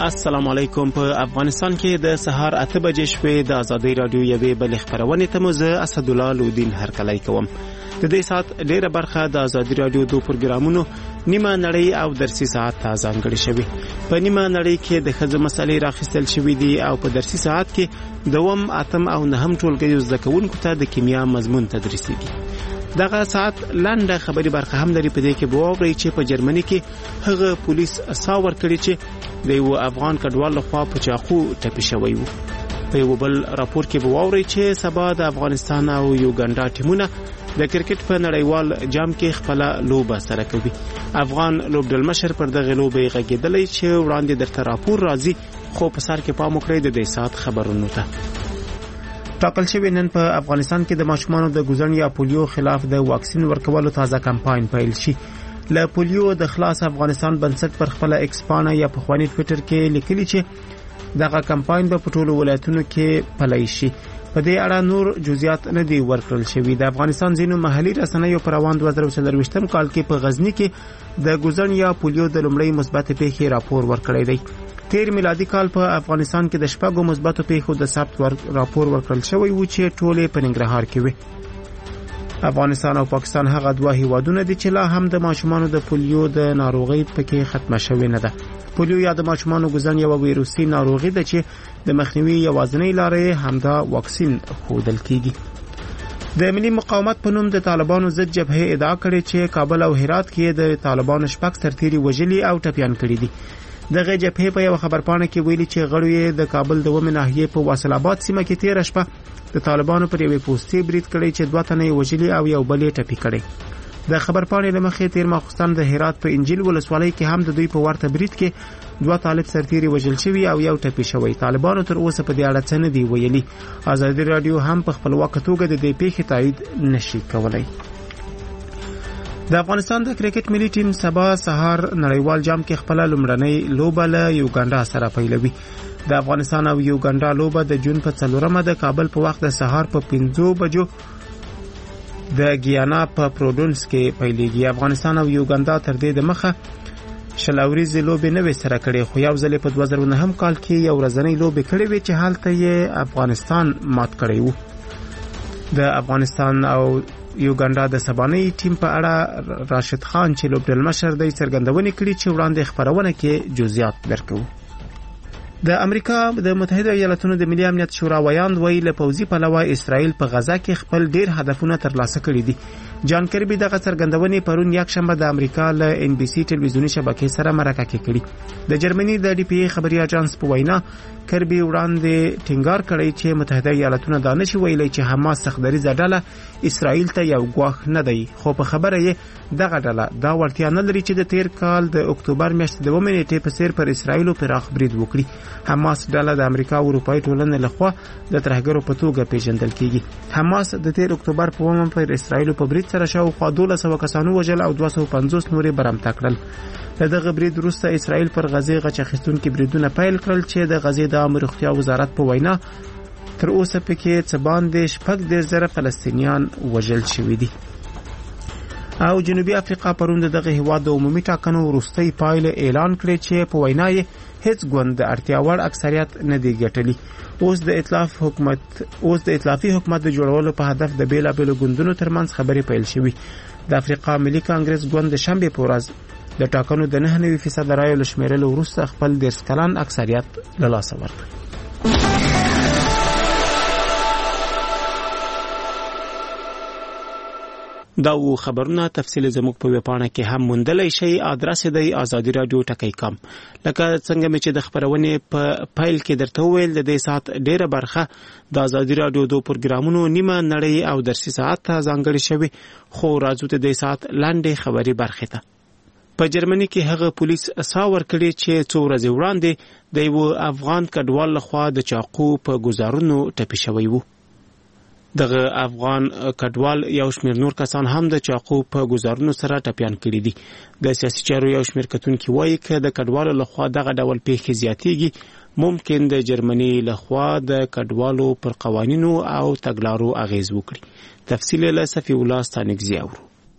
السلام علیکم. په افغانستان کې د سهار 8 بجې شوې د ازادي رادیو یوې بل خبرونه ته مو زه اسدالله لودین هرکلی کوم. د دې سات ډیره برخه د ازادي رادیو دو پروګرامونو نیمه نړۍ او درسي ساعت ته ځانګړې شوی. په نیمه نړۍ کې د ښځو مسلې راخیستل شوې دي او په درسي ساعت کې دوم اتم او نهم ټولګیو زده کوونکو ته د کیمیا مضمون تدریسیږي. دغه ساعت لنډه خبري برخه هم لري. په دې کې بووري چې په جرمني کې هغه پولیس ساور کړی چې د یو افغان کډوال لخوا په چاقو ټپي شوی و. په یو بل راپور کې بووري چې سبا د افغانستان او یوګانډا ټیمونه د کرکټ په نړیوال جام کې خپل لوبه سره کوي. افغان لوبډلمشر پر دغه لوبه غږیدلی چې وړاندې درته راپور راځي، خو په سر کې پام وکړئ د دې ساعت خبرونو ته. ټاکل شوی نن په افغانستان کې د ماشومانو د ګوزن یا پولیو خلاف د واکسین ورکولو تازه کمپاین پیل شي. له پولیو د خلاص افغانستان بنسټ پر خپل ایکسپانا یا په خواني ټوئیټر کې لیکلي چې دغه کمپاین به په ټولو ولایتونو کې پلی شي. په دې اړه نور جزئیات نه دی ورکړل شوی. د افغانستان ځینو محلي رسنیو پر روان 2024 کال کې په غزنی کې د ګوزن یا پولیو د لومړی مثبت پیښې راپور ورکړی دی. تیر میلادي کال په افغانستان کې د شپږو مثبتو پیښو د ثبت راپور ورکړل شوی و چې ټولې په ننګرهار کې وي. افغانستان او پاکستان هغه دوه هیوادونه دي چې لا هم د ماشومانو د پولیو د ناروغۍ پکې ختمه شوې نه ده. پولیو یا د ماشومانو ګوزن یو ویروسي ناروغي ده چې د مخنیوي یوازینۍ لارې همدا واکسین ښودل کیږي. د ملي مقاومت په نوم د طالبانو ضد جبهه ادعا کړې چې کابل او هرات کې د طالبانو شپږ سرتیري وژلي او ټپیان کړي دي. دغه جبهه په یو خبرپاڼه کې ویلي چې غړو یې د کابل د ومه ناحیې په واصل آباد سیمه کې 13 شپه د طالبانو پر یوې پوسټي برید کړی چې دوه تنه وژلي او یو بل ټپي کړي. د خبرپاڼې لمخې تیر ماخستان د هرات په انجیل ولسوالۍ کې هم د دوی په ورته برید کې دوه طالب سرتیري وژل شوی او یو ټپي شوی. طالبانو تر اوسه په دې اړه څه نه دی ویلي. ازادي رادیو هم په خپلواکه توګه د دې پیښې تایید نشي کولای. د افغانستان د کرکټ ملي ټیم سبا سهار نړیوال جام کې خپل لومړنۍ لوبه له یوګانډا سره پیلوي. د افغانستان او یوګانډا لوبه د جون په 4مه د کابل په وخت د سهار په 5 بجو د ګیانا په پروډونس کې پیلېږي. افغانستان او یوګانډا تر دې د مخه شلاوريزي لوبې نه وسره کړې، خو یو ځل په 2009 کال کې یو ورځنۍ لوبې کړې وې چې حالته یې افغانستان مات کړی وو. د افغانستان او یوګانډا د سبانۍ ټیم په اړه راشد خان چې لوبډلمشر دی څرګندونې کړي چې وړاندې خبرونه کې جزئیات درکو. د امریکا د متحده ایالاتونو د ملي امنیت شورا ویاند ویل له پوځي پلوه اسرائیل په غزا کې خپل ډیر هدفونه ترلاسه کړي دي. جان کربي دغه څرګندونې پرون یک شنبه د امریکا له ان بي سي ټلویزیونی شبکې سره مرکه کې کړي. د جرمني د ډي پی ای خبري اژانس په وینا کربي وړاندې ټینګار کړی چې متحده ایالاتونه دا نشي ویلي چې حماس سخدریزه ډله اسرائیل ته یو غواخ نه دی، خو په خبره یې دغه ډله دا ورتیا نه لري چې د تیر کال د اکتوبر میاشتې د 2 نیټې په سیر پر اسرائیل پراخ برید وکړي. حماس ډله د امریکا او اروپאי ټولنې لخوا د ترهګرو په توګه پیژندل کیږي. حماس د تیر اکتوبر په 1 پر اسرائیل په برید سره شاوخوا 1200 کسانو وژل او 250 نورې برمته کړل. دغه برید وروسته اسرائیل پر غزې غچ اخیستونکي بریدونه پیل کړل چې د غزې د عامه روغتیا وزارت په وینا تر اوسه پکې څه باندې 14,000 فلسطینیان وژل شوي دي. او جنوبي افریقا پرون دغه هیواد د عمومي ټاکنو وروستۍ پایله اعلان کړې چې په وینا یې هیڅ ګوند د اړتیا وړ اکثریت نه دی ګټلی. اوس د ائتلافي حکومت د جوړولو په هدف د بیلابېلو ګوندونو ترمنځ خبرې پیل شوې. د افریقا ملي کانګرس ګوند د شنبې په ورځ د ټاکنو د 9% رایو له شمیرلو وروسته خپل 10 کلن اکثریت له لاسه ورکړ. دا و خبرونه تفصیل زموږ په ویبپاڼه کې هم موندلای شئ. ادرس دی azadi.radio.com. لکه څنګه مې چې د خبرونه په فایل کې درته ویل د دې ساعت ډیره برخه د ازادي رادیو دو پروګرامونو نیمه نړۍ او درسي ساعت ته ځانګړې شوی، خو راځو ته د ساعت لاندې خبري برخه ته. په جرمني کې هغه پولیس ساور کړی چې 2 ورځې وړاندې د یو افغان کډوال لخوا د چاقو په گزارونو ټپي شوی وو. دغه افغان کډوال یو شمېر نور کسان هم د چاقو په گزارونو سره ټپیان کړي دي. د سیاسي چارو یو شمېر کتونکي وایي چې د کډوالو لخوا دغه ډول پیښې زیاتېږي، ممکن د جرمني لخوا د کډوالو پر قوانینو او تګلارو اغیز وکړي. تفصیل له صفی الله ستانګزی اورو.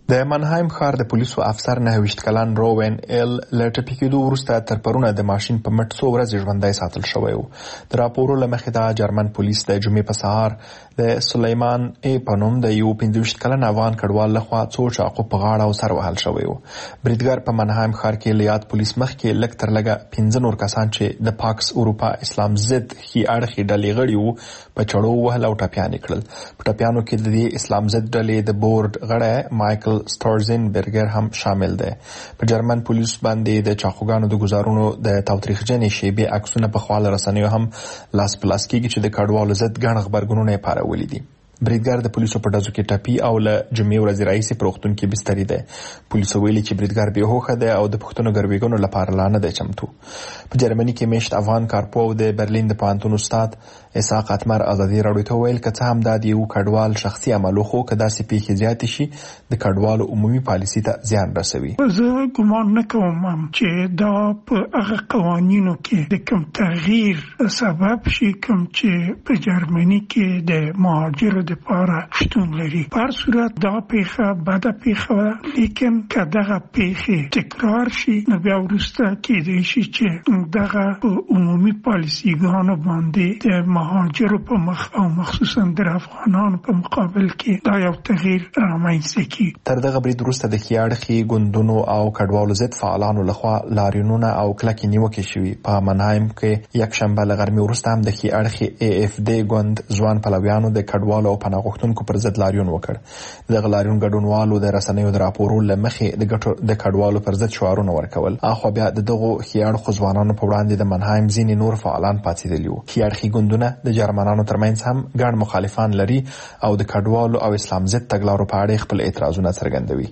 د منهایم ښار د پولیسو افسر 29 کلن روین ایل له ټپي کېدو وروسته تر پرونه د ماشین په مټ څو ورځې ژوندی ساتل شوی و. د راپورو له مخې د جرمن پولیس د جمعې په سهار د سلیمان ای په نوم د یو 25 کلن افغان کډوال لخوا څو چاقو په غاړه او سر وهل شوی و. بریدګر په منهایم ښار کې له یاد پولیس مخکې لږ تر لږه 15 نور کسان چې د پاکس اروپا اسلام ضد ښي اړخي ډلې غړي وو په چړو وهل او ټپیان کړل. په ټپیانو کې د اسلام ضد ډلې د بورډ غړی مایکل ستورزن برګر هم شامل دی. په جرمن پولیس باندې د چاقوګانو د گزارونو د تاوتریخجنې شیبې عکسونه په خواله رسنیو هم لاس پلاس کېږي چې د کډوالو ضد ګڼ غبرګونونه یې پارولي دي. بریدګر د پولیسو په ډزو کې ټپي او له جمعې ورځې راهیسې په روغتون کې بستري دی. پولیسو ویلي چې بریدګر بې هوښه دی او د پښتنو ګروېږنو لپاره لا نه دی چمتو. په جرمني کې میشت افغان کارپو او د برلین د پوهنتون استاد اسحاق اتمر ازادي راډیو ته ویل که څه هم دا د یو کډوال شخصي عمل خو که داسې پیښې زیاتې شي د کډوالو عمومي پالیسي ته زیان رسوي. زه ګمان نه کوم چې دا په هغه قوانینو کې د کوم تغییر سبب شي کوم چې په جرمني کې د مهاجرو لپاره شتون لري. په هر صورت دا پیښه بده پیښه، لیکن که دغه پیښې تکرار شي نو بیا وروسته کېدای شي چې دغه عمومي پالیسیګانو باندې د مهاجرو په مخ او مخصوصا د افغانانو په مقابل کې دا یو تغییر رامنځته کړي. تر دغه برید وروسته د ښي اړخي ګوندونو او کډوالو ضد فعالانو لخوا لاریونونه او کلکې نیوکې شوي. په منهایم کې یکشنبه له غرمې وروسته هم د ښي اړخي AFD ګوند ځوان پلویانو د کډوالو او پناه غوښتونکو پر ضد لاریون وکړ. دغه لاریون ګډونوالو د رسنیو د راپورو له مخې د کډوالو پر ضد شعارونه ورکول. اخو بیا دغه ښي اړخو ځوانانو په وړاندې د منهایم ځینې نور فعالان پاتېدلي وو. ښي اړخي ګوندونه د جرمنانو ترمنځ هم ګڼ مخالفان لري او د کډوالو او اسلام ضد تګلارو په اړه خپل اعتراضونه څرګندوي.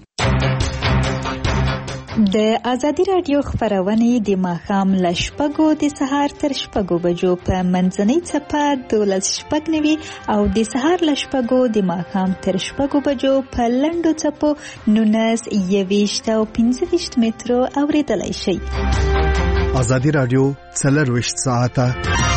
د ازادي راډیو خبرونه د ماښام له 6 د سهار تر 6 بجو په منځنۍ چپه 12:09 او د سهار له 6 د ماښام تر 6 بجو په لنډو چپو 19 او 15 مترو اوریدلای شئ. ازادي راډیو 24 ساعته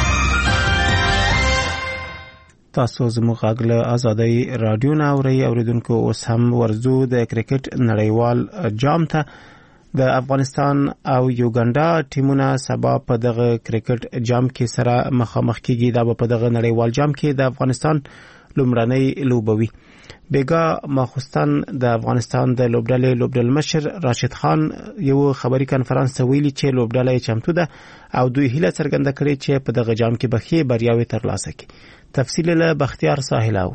تاسو زموږ غږ له ازادي راډیو نه اوریدونکو. اوس هم ورزو د کرکټ نړیوال جام ته. د افغانستان او یوګانډا ټیمونه سبا په دغه کرکټ جام کې سره مخامخ کیږي. دا په دغه نړیوال جام کې د افغانستان لومړنۍ لوبوي. بیګا ماخستان د افغانستان د لوبډلې مشر راشد خان یو خبري کانفرنس ویلي چې لوبډلې چمتو ده او دوی هیله څرګنده کړې چې په دغه جام کې بخي بریاوي ترلاسه کړي. تفصیل له بختیار ساحل اور.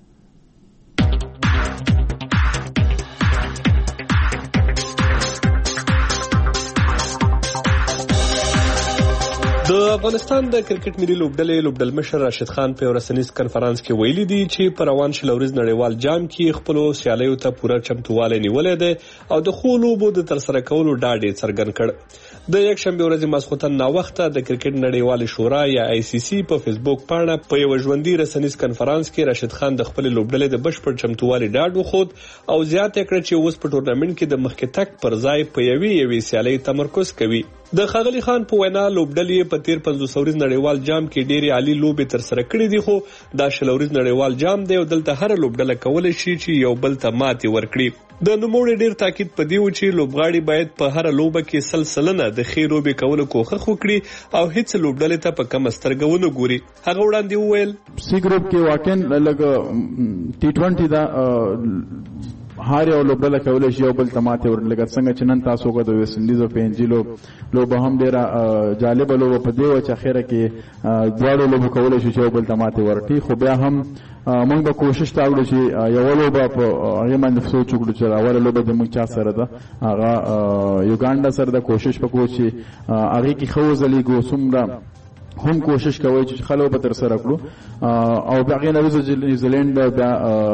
د افغانستان د کرکټ ملي لوبډلې مشر راشد خان په ورسنیز کانفرنس کې ویلي دی چې په روان شل ورځ نړیوال جام کې خپل سیالیو ته پوره چمتووالی نیولې ده او د خو لوبو د ترسره کولو ډاډ څرګند کړ. د یک شنبه ورځې ماسخوتن نا وخته د کرکټ نړیوال شورا یا ICC په فیسبوک پاڼه په یو ژوندۍ رسنیز کانفرنس کې راشد خان د خپل لوبډلې د بشپړ چمتووالی ډاډ وخود او زیاته کړ چې اوس په ټورنمنت کې د مخکې تک پر ځای په یوې سیالۍ تمرکز کوي. د خاغلی خان په وینا لوبډلې په تیر 500 ورځ نړیوال جام کې ډېری عالی لوبې تر سره کړې دي، خو دا شل ورځ نړیوال جام دی او دلته هر لوبډله کولای شي چې یو بل ته ماتې ورکړي. د نوموړي ډېر تاکید په دی و چې لوبغاړي باید په هر لوبه کې سلسله د خیر لوبې کولو کوښښ وکړي او هیڅ لوبډلې ته په کم سترګه ونه ګوري. هغه وړاندې وویل سی ګروپ کې واقعا لګ T20 دا هر یو لوبډله کولای شي یو بل تماته ورلګ څنګه چې نن تاسو کو د ویسټ انډیز او پنځلو لوبه هم ډیره جالب لوبه په دی و چې اخیره کې دواړو لوبو کولای شي یو بل تماته ورټي. خو بیا هم موږ به کوشش وکړو چې یو لوبه په هغه باندې سوچ وکړو چې اول لوبه د موږ چا سره ده هغه یوګانډا سره د کوشش وکړو چې هغه کې خو ځلېګو څومره هم کوشش کوي چې خلک به تر سره کړو او بیا نه وځي نیوزیلند بیا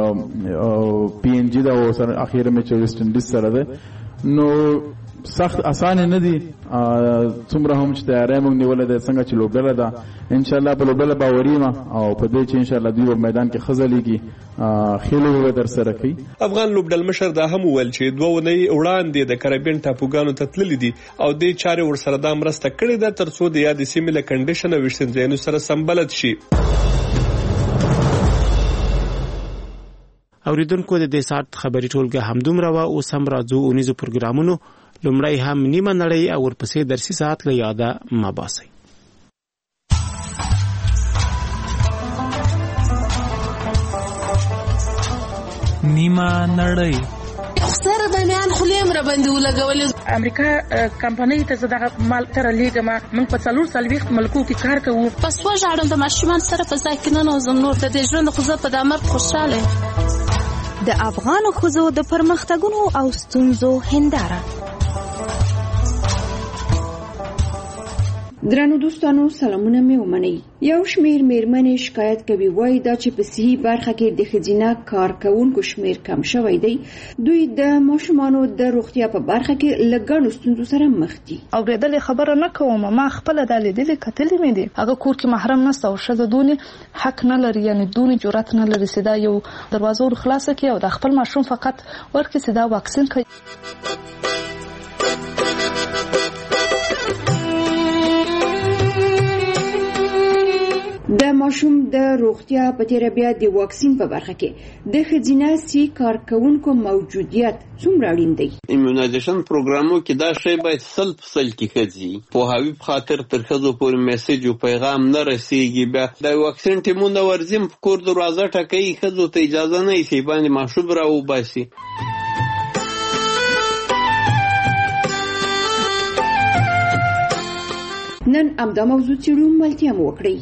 PNG دا سره اخیره مې چې ویسټ انډیز سره ده نو سخت اسان نه دي څومره هم چې تیارې موږ نیولې ده څنګه چې لوبډله ده ان شاء الله په لوبډله باوري ما او په دې چې ان شاء الله دوی په میدان کې خزلېږي خېلو به در سره کوي. افغان لوبډل مشر دا هم ویل چې دوه ونې وړاندې د کریبین ټاپوګانو ته تللي دي او دې چارې ورسره دا مرسته کړې ده ترڅو د یاد سیمې له کنډیشن او وشتنځایونو سره سمبلد شي. اوریدونکو د دې ساعت خبري ټولګه همدومره و او سم راځو اونیزو پروګرامونو لومړی هم نیمه نړۍ او ورپسې درسي ساعت له یاده مباسي نیمه نړۍ سره د میان خلیم را باندې ولګول امریکا کمپنۍ ته زداغه مال تر لیګه ما من په 440 ملکو کې کار کوو پس وژاړم د ماشومان سره په ځای کې نه نوزم نور د ژوند خو زه په دمر خوشاله د افغان خوځو د پرمختګونو او ستونزو هنداره. درنو دوستانو سلامونه مې ومنئ. یو شمیر میرمنې شکایت کوي وایي دا چې په صحي برخه کې د ښځینه کارکوونکو شمیر کم شوی دی. دوی د ماشومانو د روغتیا په برخه کې له ګڼو ستونزو سره مخ دي. اورېدلې خبره نه کوم، ما خپل د لیدلې کتلې مې دي. هغه کور کې محرم نشته او ښځه دونې حق نه لري، یعنی دونې جرأت نه لري چې دا یو دروازه ور خلاصه کړي او د خپل ماشوم فقط ورکړي چې دا واکسین کوي. د ماشوم د روغتیا په تیر بیا د واکسین په برخه کې د ښځینه سي کارکوونکو موجودیت څومره اړین دی؟ ایمونایزیشن پروګرامو کې دا شی باید 100% کې ښځي په هاوی په خاطر تر ښځو پورې میسج او پیغام نه رسیږي. بیا د واکسین ټیمونه ورزم په کور دروازه ټکوي، ښځو ته اجازه نه وي چې باندې ماشوم راوباسي. نن همدا موضوع څېړو، ملتیا مو وکړئ.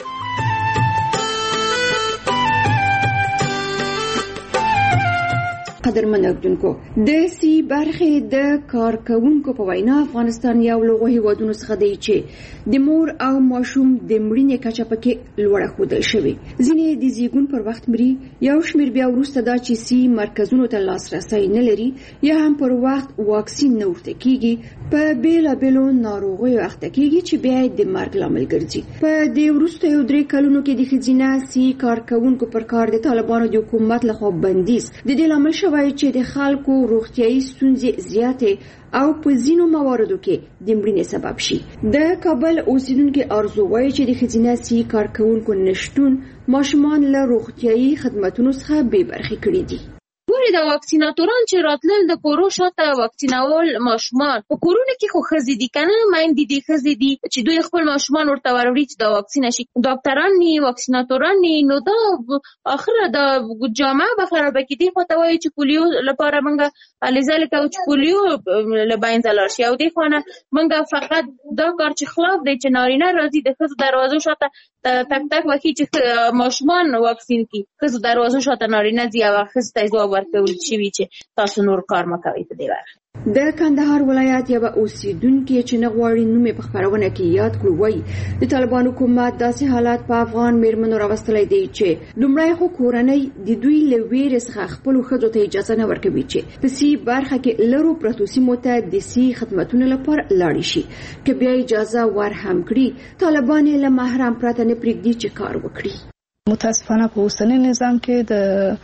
قدرمن اردوونکو، د سی برخې د کارکوونکو په وینا افغانستان یو له هیوادونو څخه دی چې د مور او ماشوم د مړینې کچه پکې لوړه ښودل شوې. ځینې د زیږون پر وخت مري، یو شمېر بیا وروسته دا چې سی مرکزونو ته لاسرسی نه لري یا هم پر وخت واکسین نه ورته کیږي، په بېلابېلو ناروغیو اخته کیږي چې بیا د مرګ لامل ګرځي. په دې وروستیو 3 کلونو کې د ښځینه سی کارکوونکو پر کار د طالبانو د حکومت لخوا بندیز د دې لامل شوی چې د خلکو روغتیايي ستونزې زیاتې او په ځینو مواردو کې د مړینې سبب شي. د کابل اوسیدونکو ارزو وایي چې د ښځینه سي کارکوونکو نشټون ماشومان له روغتیايي خدماتو څخه بې برخې کړي دي. د واکسیناتوران چې راتلل د کورو شاته واکسینول ماشومان په کورونه کې خو ښځې دي کنه مایندې دي ښځې دي چې دوی خپل ماشومان ورته وروړي چې دا واکسین شي. ډاکټران ني واکسیناتوران ني، نو دا اخره د جامعه به خرابه کېدي. خو ته وایي چې پولیو لپاره موږ الیزل کوو چې پولیو لباین زلار شي او دی خو نه موږ فقط دا کار چې خلاف دی چې نارینه راځي د ښځو دروازو شاته تک تک وکړي چې ماشومان واکسین کړي. ښځو دروازو شاته نارینه ځي او ښځو ته ځواب ورکول شوي چې تاسو نور کار مه کوئ په دې برخه. د کندهار ولایت یو اوسیدونکي چې نه غواړي نوم په خبرونه کې یاد کړو وایي د طالبانو حکومت داسې حالات په افغان میرمنو راوستلی دی چې لومړی خو کورنۍ د دوی له ویرې څخه خپلو ښځو ته اجازه نه ورکوي چې په سی برخه کې لرو پرتو سیمو ته د سی خدمتونو لپاره لاړې شي. که بیا اجازه ور هم کړي طالبان له محرم پرته نه پرېږدي چې کار وکړي. متاسفانه په اوسنی نظام کې د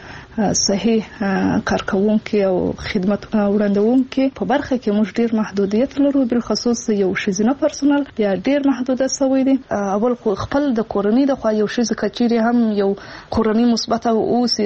صحیح کارکوونکو او خدمت وړاندوونکو په برخه کې موږ ډیر محدودیت لرو، بل خصوص یو ښځینه پرسونل بیا ډیر محدوده شوی دی. اول خو خپل د کورنۍ د خوا یو ښځه کچيري هم یو کورنۍ مثبته اوسي،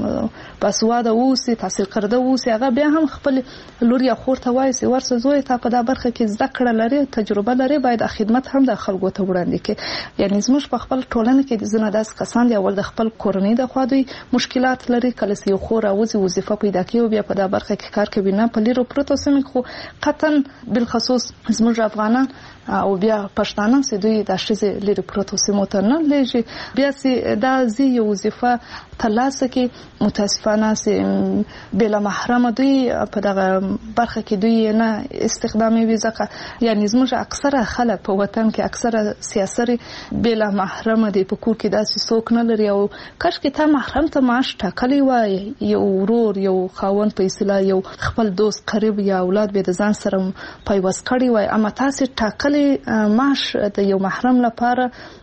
باسواده اوسي، تحصیل کرده اوسي، هغه بیا هم خپل لور یا خور ته وایي چې ورسره زوی ته په دا برخه کې زده کړه لري، تجربه لري، باید خدمت هم د خلکو ته وړاندې کړي. یعنی زموږ په خپل ټولنه کې د زنه داس کسان دی اول د خپل کورنۍ د خوا دوی مشکلات لري، کله چې یو خور اوځي وظیفه پیدا کوي بیا په دا برخه کې کار کوي نه په لیرو پروتو سیمه خو قطن بالخصوص زموږ افغانان او بیا پښتانه چې دوی د شزه لیرو پروتو سیمه ته نه لږی بیا چې دا زی یو وظیفه ترلاسه کې متاسفانه چې بلا محرم دوی په دغه برخه کې دوی نه استخدامي وي ځکه یعنی زموږ اکثره خلک په وطن کې اکثره سیاسي بلا محرم دي په کور کې داسې څوک نه لري او کاش کې ته محرم ته معاش ټاکلی وای یو ورور یو خاوند په اصطلاح یو خپل دوست قریب یا اولاد به د ځان سره پیوست کړی وای اما تاسو ټاکلی معاش د یو محرم لپاره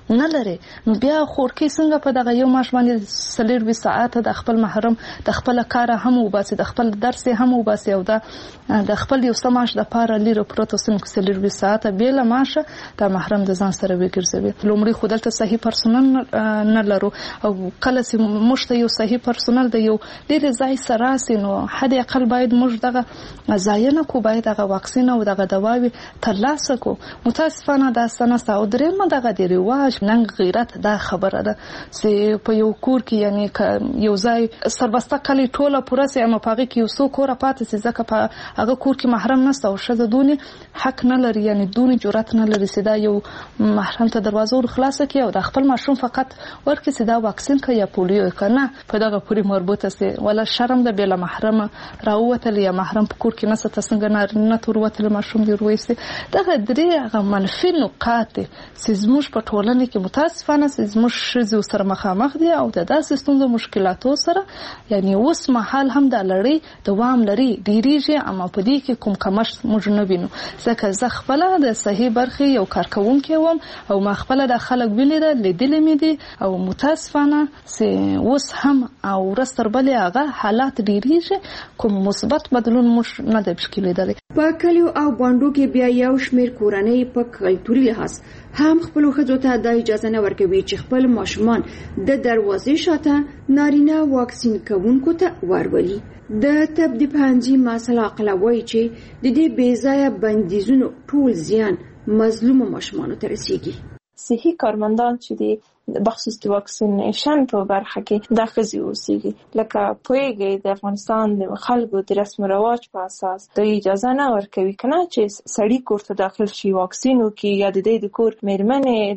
نه لري، نو بیا خورکې څنګه په دغه یو ماش باندې 24 ساعت د خپل محرم د خپل کار هم وباسي، د خپل درس هم وباسي، او د خپل یو سماش د پاره لیرو پروتو سم 24 ساعت بیل ماشه د محرم د ځان سره وګرځوي. لومړی خودلته صحیح پرسونل نه لرو، او کله چې مشته یو صحیح پرسونل د یو ډیر ځای سره سينو حد اقل باید موږ دغه ځایونه کو باید دغه واکسین او دغه دواوی ترلاسه کو. متاسفانه دا سنسته او درېمه دغه دی رواج ننګ غیرت دا خبره ده چې په یو کور کې یعنی یو ځای سربسته کلی ټوله پوره سي اما پاغي کې یو څو کور پاتې سي ځکه په هغه کور کې محرم نشته او شزه دونی حق نه لري، یعنی دونی جرأت نه لري چې دا یو محرم ته دروازه ور خلاصه کړي او د خپل ماشوم فقط ورکړي چې دا واکسین کوي یا پولیو کنه په دغه پوری مربوطه سي ولا شرم ده بلا محرم راوتل یا محرم په کور کې نسته څنګه نه تروتل ماشوم دی رويسي. دغه درې هغه منفي نقاط چې زموږ په ټولنه کې متاسفانه زموږ شذو سره مخامخ دي او د داسې ستونزو مشکلاتو سره یعنی اوس مهال هم د لړۍ دوام لري ډیریږي، اما په دې کې کوم کمښت موږ نه وینو ځکه زه خپل د صحیح برخې یو کارکونکې وم او ما خپل د خلک ولیدل لیدلې مې دي او متاسفانه چې اوس هم او ورستر بلې هغه حالات ډیریږي، کوم مثبت بدلون موږ نه دی لیدلی. په کلیو او بانډو کې بیا یو شمیر کورنۍ په کلتوري لحاظ هم خپل ښځو ته د اجازه نه ورکوي چې خپل ماشومان د دروازې شاته نارینه واکسین کوونکو ته ورولي. د طب د پوهنځي مسله عقلوي چې د دې بې ځایه بندیزونو ټول زیان مظلوم ماشومانو ته رسیږي. صحي کارمندان چې دي بخصوص د واکسینیشن په برخه کې د ښځې اوسېږي، لکه پوهېږئ د افغانستان د خلکو د رسم و رواج په اساس د اجازه نه ورکوي کنه چې سړی کور ته داخل شي واکسین وکړي یا د دې د کور میرمنې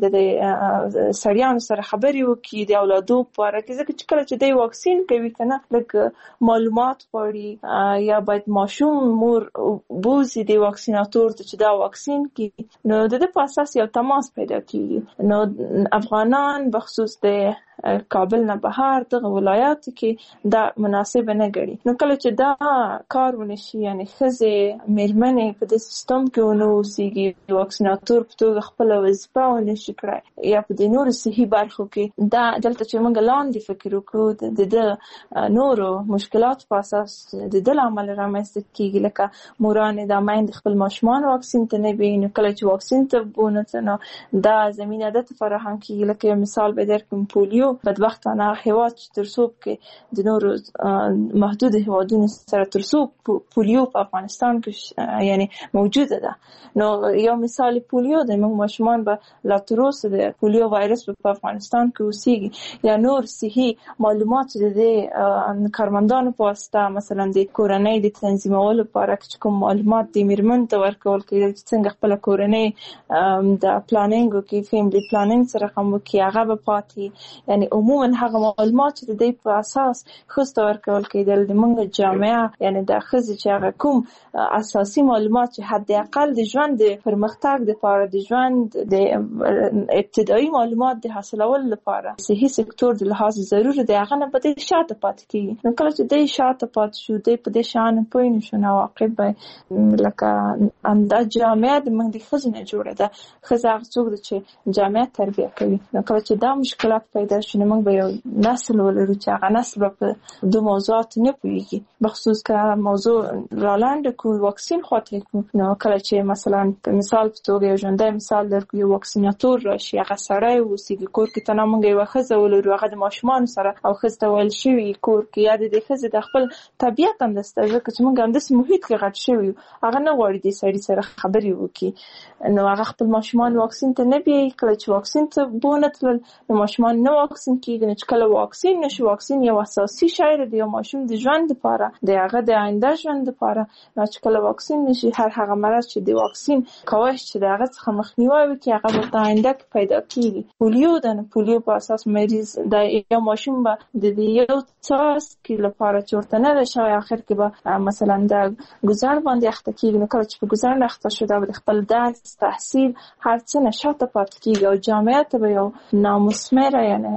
د سړیانو سره خبرې وکړي د اولادو په اړه کې، ځکه چې کله چې دی واکسین کوي کنه لکه معلومات غواړي یا باید ماشوم مور بوزي د واکسیناتور ته چې دا واکسین کوي، نو د دې په اساس یو تماس پیدا کیږي. نو افغانان بخصوص د کابل نه بهر دغه ولایاتو کې دا مناسب نه ګڼي. نو کله چې دا کار ونشي یعنی ښځې میرمنې په دې سیستم کې ونه اوسېږي واکسیناتور په توګه خپله وظیفه ونشي کړی یا په دې نورو صحي برخو کې دا دلته چې موږ لاندې فکر وکړو د ده نورو مشکلات په اساس د ده له امله رامنځته کېږي، لکه مورانې دا میندې خپل ماشومان واکسین ته نه بیایي، نو کله چې واکسین ته بونه نو دا زمینه ده ته فراهم کېږي. لکه یو مثال به درکړم پولیو بدبختانه هیواد چې تر څو کې د نورو محدود هیوادونو سره تر څو پولیو په افغانستان کې یعنی موجوده ده، نو یو مثال پولیو د موږ ماشومان به لا تر اوسه د پولیو وایرس په افغانستان کې اوسېږي یا نور صحي معلومات د کارمندانو په واسطه مثلا د کورنۍ د تنظیمولو لپاره چې کوم معلومات د میرمن ته ورکول کېدل چې څنګه خپل کورنۍ د پلانینګ کې فیملی پلانینګ سره کوم کې هغه به پاتې، یعنی عموما هغه معلومات چې د دې په اساس ښځو ورکول کېدل د موږ جامعه یعنی د ښځې چې هغه کوم اساسي معلومات چې حد اقل د ژوند د پرمختګ لپاره د ژوند د ابتدایي معلومات د حاصلولو لپاره صحي سکتور د لحاظ ضروري دی هغه نه پدې شاته پاتې کیږي. نو کله چې دې شاته پاتې شو دې په دې شان پوه نه شو نو واقع به لکه انده جامعه د موږ د ښځې نه جوړه ده، ښځه هغه څوک ده چې جامعه تربیه کوي. نو کله چې دا مشکلات پیدا شي نو موږ به یو نسل ولرو چې هغه نسل به په دو موضوعات نه پوهېږي، بخصوص که موضوع رالنډ کو واکسین خواته کو. نو کله چې مثلا په مثال په توګه یو ژوندی مثال درکړو یو واکسیناتور راشي هغه سړی اوسېږي کور کې تنها موږ یوه ښځه ولرو هغه د ماشومانو سره او ښځې ته ویل شوي کور کې یا د دې ښځې د خپل طبیعت همداسې ځکه چې موږ همداسې محیط کې غټ شوي یو هغه نه غواړي دې سړي سره خبرې وکړي، نو هغه خپل ماشومان واکسین ته نه بیایي. کله چې واکسین ته بونه تلل نو ماشومان نه واکسین کېږي، نو چې کله واکسین نشي واکسین یو اساسي شی دی د یو ماشوم د ژوند لپاره د هغه د آینده ژوند لپاره، نو چې کله واکسین نشي هر هغه مرض چې د واکسین کوښښ چې د هغه څخه مخنیوی وکړي هغه به په آینده کې پیدا کېږي. پولیو د پولیو په اساس مریض د یو ماشوم به د یو څاڅکي لپاره چې ورته نه ده شوی اخر کې به مثلا د ګذر باندې اخته کېږي، نو کله چې په ګذر نه اخته شو دا به د خپل درس تحصیل هر څه نه شاته پاتې کېږي او جامعه ته به یو نامثمره یعنی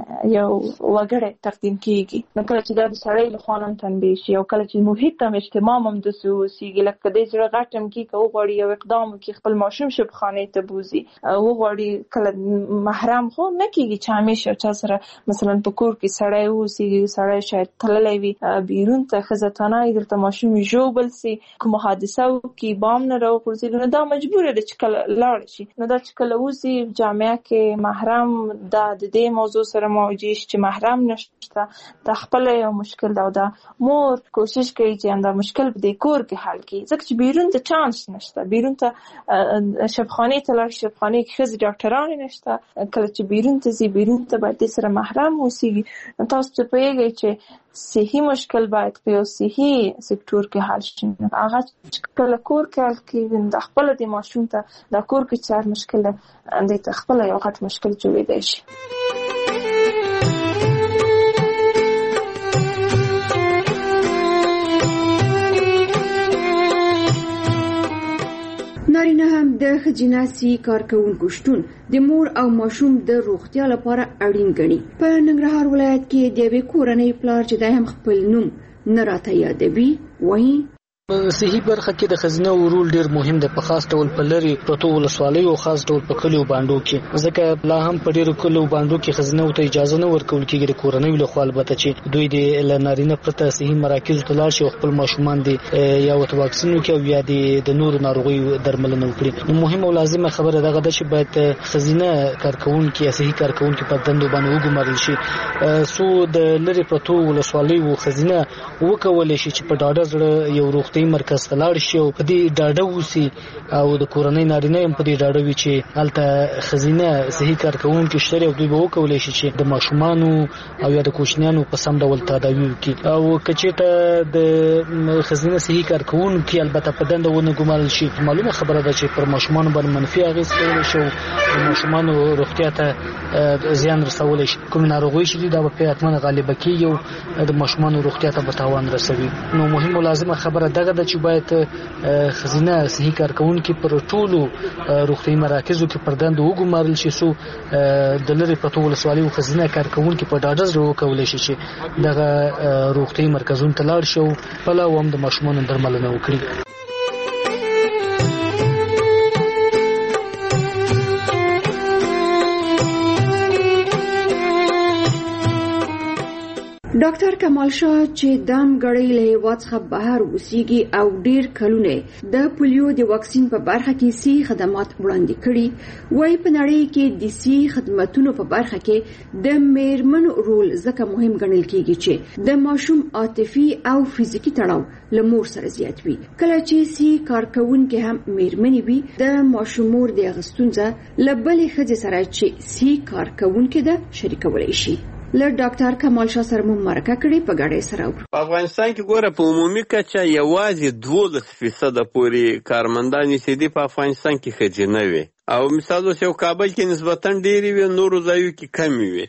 یو وګړی تقدیم کیږي. نو کله چې دا د سړی له خوا هم تنبیه شي او کله چې محیط هم اجتماع هم داسې اوسېږي لکه دې زړه غټ هم کي که وغواړي یو اقدام وکړي خپل ماشوم شبخانې ته بوځي وغواړي کله محرم خو نه کیږي چې همیشه چا سره مثلا په کور کې سړی اوسېږي سړی شاید تللی وي بیرون ته ښځه تنهایي دلته ماشوم ژوبل سي کومه حادثه وکړي بام نه راوغورځېږي نو دا مجبوره ده چې کله لاړ شي. نو دا چې کله اوسي جامعه کې محرم دا د دې موضوع سره مواجه شي چې محرم نشته دا خپل یو مشکل ده او دا مور کوشش کوي چې دا مشکل په دې کور کې حل کړي ځکه چې بیرون ته چانس نشته بیرون ته شبخانې ته لاړ شبخانې کې ښځې ډاکټران نشته کله چې بیرون ته ځي بیرون ته باید سره محرم اوسېږي. تاسو ته پوهېږئ چې صحي مشکل باید په یو صحي سکتور کې حل شي. هغه چې کله کور کې حل کېږي د خپله د ماشوم ته دا کور کې چې هر مشکل ده دې ته خپله یو غټ مشکل جوړېدی شي. نارینه هم د ښځینه کارکوونکو شتون د مور او ماشوم د روغتیا لپاره اړین ګڼي. په ننګرهار ولایت کې د یوې کورنۍ پلار چې دا هم خپل نوم نه راته یادوي وایي صحي برخه کې د ښځینه رول ډیر مهم دی په خاص ډول په لري پرتو ولسوالیو او خاص ډول په کلیو باندو کې ځکه لا هم په ډیرو کلیو باندو کې ښځینه ته اجازه نه ورکول کېږي د کورنۍ له خوا البته چې دوی د نارینه پرته صحي مراکزو ته لاړ شي او خپل ماشومان دي یا ورته واکسین وکړي او یا د نورو ناروغیو درملنه وکړي. نو مهمه او لازمه خبره دغه ده چې باید ښځینه کارکوونکي صحي کارکوونکي په دندو باندې وګمارل شي سو د لري پرتو ولسوالیو ښځینه وکولای شي چې په ډاډه زړه یو روغتي مرکز ته لاړ شي او په دې ډاډه اوسي او د کورنۍ نارینه هم په دې ډاډه وي چې هلته ښځینه صحي کارکوونکي شته او دوی به وکولی شي چې د ماشومانو او یا د کوچنیانو په سم ډول تداوي وکړي. او که چېرته د ښځینه صحي کارکوونکي البته په دنده ونه ګمارل شي معلومه خبره ده چې پر ماشومانو باندې منفي اغېز کولی شي او د ماشومانو روغتیا ته زیان رسولی شي. کومې ناروغۍ چې دي دا به پرې حتما غالبه کېږي او د ماشومانو روغتیا ته به تاوان رسوي. نو مهم او لازمه خبره دغه ده چې باید ښځینه صحي کارکوونکي پر ټولو روغتیايي مراکزو کې پر دندو وګمارل شي سو د لرې پرتو ولسوالیو ښځینه کارکوونکي په ډاډه زړه وکولی شي چې دغه روغتیايي مرکزونو ته لاړ شي او خپله هم د ماشومانو درملنه وکړي. ډاکټر کمال شاه چې دام غړی له هیواد څخه بهر اوسېږي او ډیر کلونه د پولیو د واکسین په برخه کې سي خدمات وړاندې کړي وایي په نړۍ کې د سي خدماتونو په برخه کې د میرمنو رول ځکه مهم ګڼل کېږي چې د ماشوم عاطفي او فزیکی تړاو له مور سره زیات وي. کله چې سي کارکوونکي هم میرمنې وي د ماشوم مور د غستونځه له بلې ښځې سره چې سي کارکوونکي ده شریکولی شي. له ډاکټر کمال شاه سره مو مرکه کړې په ګډه سره. په افغانستان کې ګوره په عمومي کچه یوازې 12% پورې کارمندان چې دي په افغانستان کې ښځینه وي او مثال اوس یو کابل کې نسبتاً ډېرې وي نورو ځایو کې کمې وي.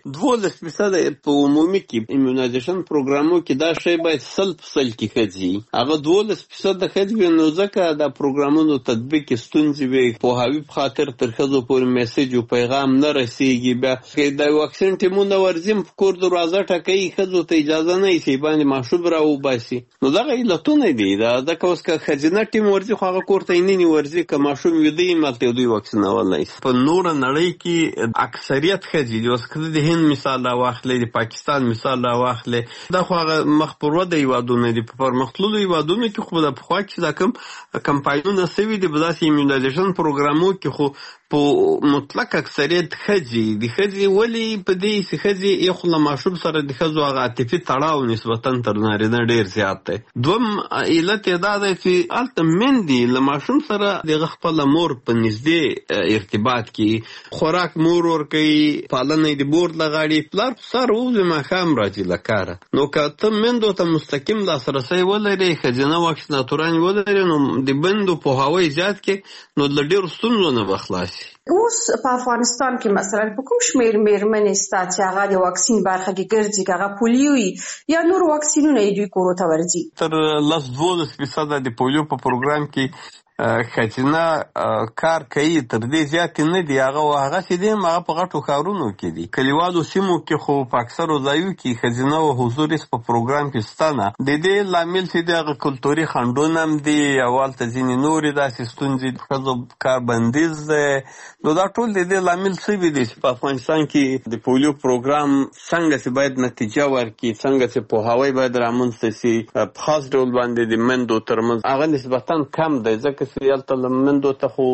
12% په عمومي کې ایمونایزیشن پروګرامو کې دا شی باید 100% کې ښځې هغه 12% ښځې وي نو ځکه دا پروګرامونو تطبیق کې ستونزې وي پوهاوي په خاطر تر ښځو پورې میسیج او پیغام نه رسېږي. بیا د واکسین ټیمونه ورځي په کور دروازه ټکوي ښځو ته اجازه نه وي باندې ماشوم راوباسي. نو دغه علتونه دي ځکه اوس که ښځینه ټیم ورځي خو هغه کور ته یې نه ورځي که ماشوم ویده یي مالته دوی واکسین په نوره نړۍ کې اکثریت ښځې دي. اوس که د هند مثال راواخلې د پاکستان مثال راواخلې دا خو هغه مخ پر وده هیوادونه دي. په پرمختللو هیوادونو کې خو د پخوا کې دا کوم کمپاینونه سوي دي په داسې ایمونایزیشن پروګرامو کې خو په مطلق اکثریت ښځې دي. ښځې ولې په دې چې ښځې یو خو له ماشوم سره د ښځو هغه عاطفي تړاو نسبتا تر نارینه ډېر زیات دی. دویم علت یې دا دی چې هلته میندې له ماشوم سره د خپله مور په نږدې ارتباط کې خوراک مور ورکوي پالنه د مور له غاړې پلار په سهار ووځي ماښام راځي له کاره. نو که ته میندو ته مستقیم لاسرسی ولرې ښځینه واکسیناتوران ولرې نو د میندو پوهاوی زیات کړې نو له ډېرو ستونزو نه به خلاص شي. اوس په افغانستان کې مثلا په کوم شمېر میرمنې ستا چې هغه د واکسین برخه کې ګرځي که هغه پولیو یا نور واکسینونه یې دوی کورو ته ورځي؟ تر 10-12% د پولیو په پروګرام کې ښځینه کار کوي تر دې زیات نه دي، هغه چې دي هغه په غټو ښارونو کې دي. کلیوالو سیمو کې خو په اکثرو ځایو کې ښځینه او حضور په پروګرام کې شته نه. د دې لامل چې دی هغه کلتوري خنډونه هم دي او هلته ځینې نورې داسې ستونزې د ښځو کار بندیز دی. نو دا ټول د دې لامل شوي دي چې په افغانستان کې د پولیو پروګرام څنګه چې باید نتیجه ورکړي، څنګه چې پوهاوی باید رامنځته شي، په خاص ډول باندې د میندو ترمنځ هغه نسبتاً کم دی، ځکه چې هلته میندو ته خو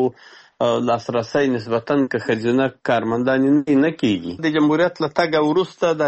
لاسرسی نسبتاً که ښځینه کارمندانې نه کېږي. د جمهوریت له تګه وروسته د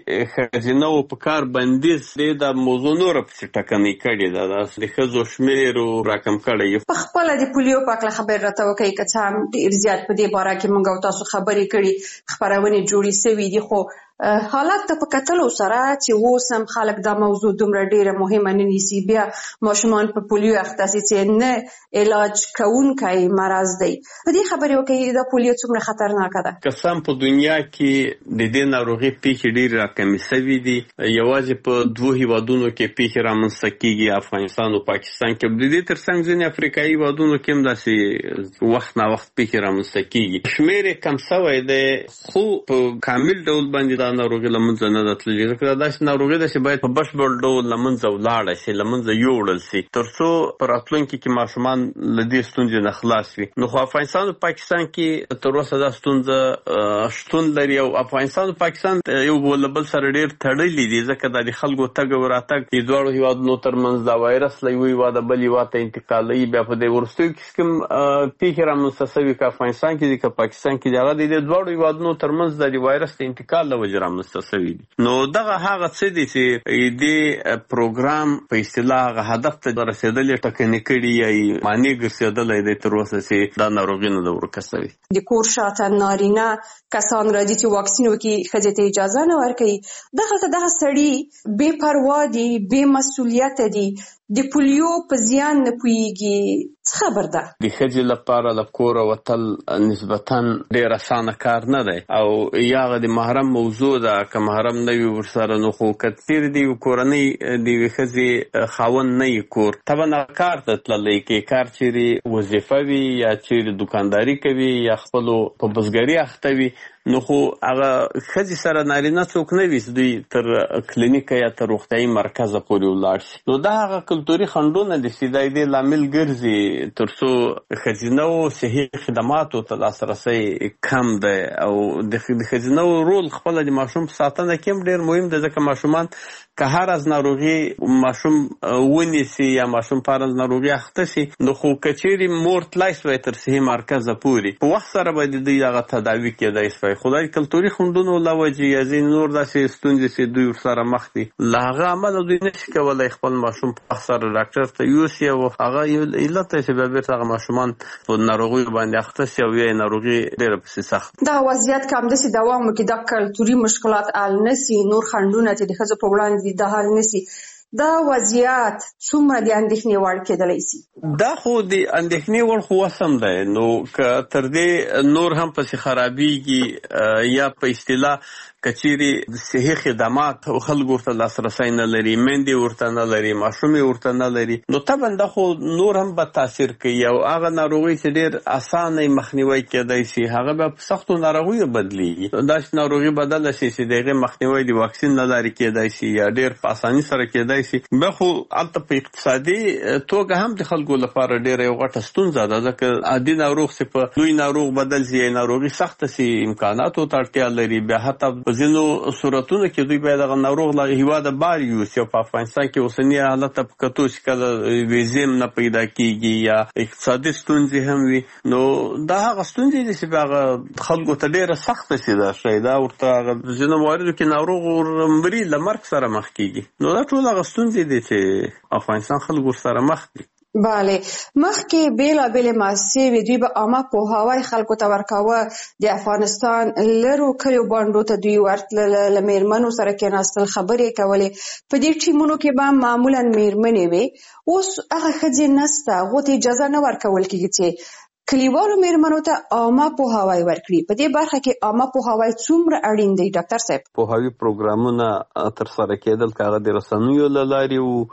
ښځینهو په کار بندیز د موضوع نوره پسې ټکنۍ کړې ده، د ښځو شمېر راکم کړی. په خپله د پولیو په هکله خبرې راته وکړئ، که څه هم ډېر زیات په دې باره کې موږ او تاسو خبرې کړي، خپرونې جوړې سوي دي، خو حالات ته په کتلو سره چې اوس هم خلک دا موضوع دومره ډیره مهمه نه نیسي، بیا ماشومان په پولیو اخته سي چې نه علاج کوونکی مرض دی. په دې خبرې وکړئ دا پولیو څومره خطرناکه ده. که څه هم په دنیا کې د دې ناروغۍ پیښې ډېرې راکمې سوي دي، یوازې په 2 هیوادونو کې پیښې رامنځته کېږي، افغانستان او پاکستان کې. د دې ترڅنګ ځینې افریقایي هیوادونو کې هم داسې وخت نا وخت پیښې رامنځته کېږي. شمېر یې کم سوی دی، خو په کامل ډول باندې ناروغي له منځه نه ده تللې، ځکه دا داسې ناروغي ده چې باید په بشپړ ډول له منځه ولاړه شي، له منځه یوړل شي، تر څو په راتلونکي کې ماشومان له دې ستونزې نه خلاص وي. نو خو افغانستان او پاکستان کې تر اوسه دا ستونزه شتون لري، او افغانستان او پاکستان یو له بل سره ډېر تړلي دي، ځکه دا د خلکو تګ او راتګ د دواړو هیوادونو ترمنځ دا وایرس له یوه هیواده بل هیواد ته انتقالوي. بیا په دې وروستیو کې کوم پیښې رامنځته شوي که افغانستان کې دي که پاکستان کې دي، هغه د دې دواړو هیوادونو ترمنځ د وایرس د انتقال له وجې رامنځته شوي دي. نو دغه هغه څه دي چې دې پروګرام په اصطلاح هغه هدف ته رسېدلې ټکنۍ کړي یا معنی ګرځېدلی دی تر اوسه چې دا ناروغي نه ده ورکه شوې. د کور شاته نارینه کسان راځي چې واکسین وکړي، ښځې ته اجازه نه ورکوي. دغه سړي بې پروا دي، بې مسؤلیته دي، د پولیو په زیان نه پوهېږي. څه خبر ده؟ د ښځې لپاره له کوره وتل نسبتاً ډېر اسانه کار نه دی، او یا هغه د محرم موضوع ده، که محرم نه وي ورسره نو خو که چېرې د یوې کورنۍ د یوې ښځې خاوند نه وي کور، طبعا کار ته تللی، کې کار چېرې وظیفه وي یا چېرې دوکانداري کوي یا خپلو په بزګري اخته وي، نو خو هغه ښځې سره نارینه څوک نه وي چې دوی تر کلینیکه یا تر روغتیایي مرکزه پورې ولاړ شي. نو دا هغه کلتوري خنډونه دي چې دا دې لامل ګرځي تر څو ښځینهو صحي خدماتو ته لاسرسی کم دی. او د ښځینهو رول خپله د ماشوم په ساتنه کې هم ډېر مهم دی، ځکه ماشومان که هر از ناروغي ماشوم ونیسي یا ماشوم په هر از ناروغي اخته شي، نو خو که چېرې مور تلای سوی تر صحي مرکزه پورې، په وخت سره به د دوی هغه تداوي کېدای سوی. خو دا کلتوري خنډونو له وجې یا ځینې نور داسې ستونزې چې دوی ورسره مخ دي، له هغه امله دوی نشي کولی خپل ماشوم په وخت سره ډاکټر ته یوسي، او هغه یو علت دی چې بیا بېرته هغه ماشومان په ناروغیو باندې اخته شي او یا یې ناروغي ډېره پسې سخت. دغه وضعیت که همداسې دوام وکړي، دا کلتوري مشکلات حل نه سي، نور خنډونه چې د ښځو په وړاندې د حل نه سي، دا وضعیت څومره د اندېښنې وړ کېدلی سي؟ دا خو د اندېښنې وړ خو وسم دی. نو که تر دې نور هم پسې خرابېږي یا په اصطلاح که چېرې صحي خدمات خلکو ورته لاسرسی نه لري، میندې ورته نه لري، ماشومې ورته نه لري، نو طبعا دا خو نور هم به تاثیر کوي. او هغه ناروغۍ چې ډېر اسانه مخنیوی کېدای شي، هغه به په سختو ناروغیو بدلېږي. داسې ناروغي بدله شي چې د هغې مخنیوی د واکسین له لارې کېدای شي یا ډېر په اساني سره کېدای شي. بیا خو هلته په اقتصادي توګه هم د خلکو لپاره ډېره یو غټه ستونزه ده، ځکه عادي ناروغ چې په لوی ناروغ بدل شي، ناروغي سخته شي، امکاناتو ته اړتیا لري. بیا حتی په ځینو صورتونو کې دوی باید هغه ناروغ له هیواده بار یوسي، او په افغانستان کې اوسني حالت ته په کتو چې کله ویزې هم نه پیدا کېږي یا اقتصادي ستونزې هم وي، نو دا هغه ستونزې دي چې هغه خلکو ته ډېره سخته شي. دا شی دا ورته هغه ځینو مواردو کې ناروغ مري له مرګ سره مخ کېږي. نو دا ټول هغه ستونزې دي چې افغانستان خلکو سره مخ دي. بله، مخکې بېلابېلې مؤسسې وې، دوی به عامه پوهاوی خلکو ته ورکاوه. د افغانستان لرو کلیو بانډو ته دوی ورتلل، له مېرمنو سره کېناستل، خبرې کولې. په دې ټیمونو کې به معمولا مېرمنې وې. اوس هغه ښځې نسته، هغو ته اجازه نه ورکول کېږي چې کلیوالو مېرمنو ته عامه پوهاوی ورکړي. په دې برخه کې عامه پوهاوی څومره اړین دی ډاکټر صاحب؟ پوهاوي پروګرامونه ترسره کېدل، که هغه د رسنیو له لارې وو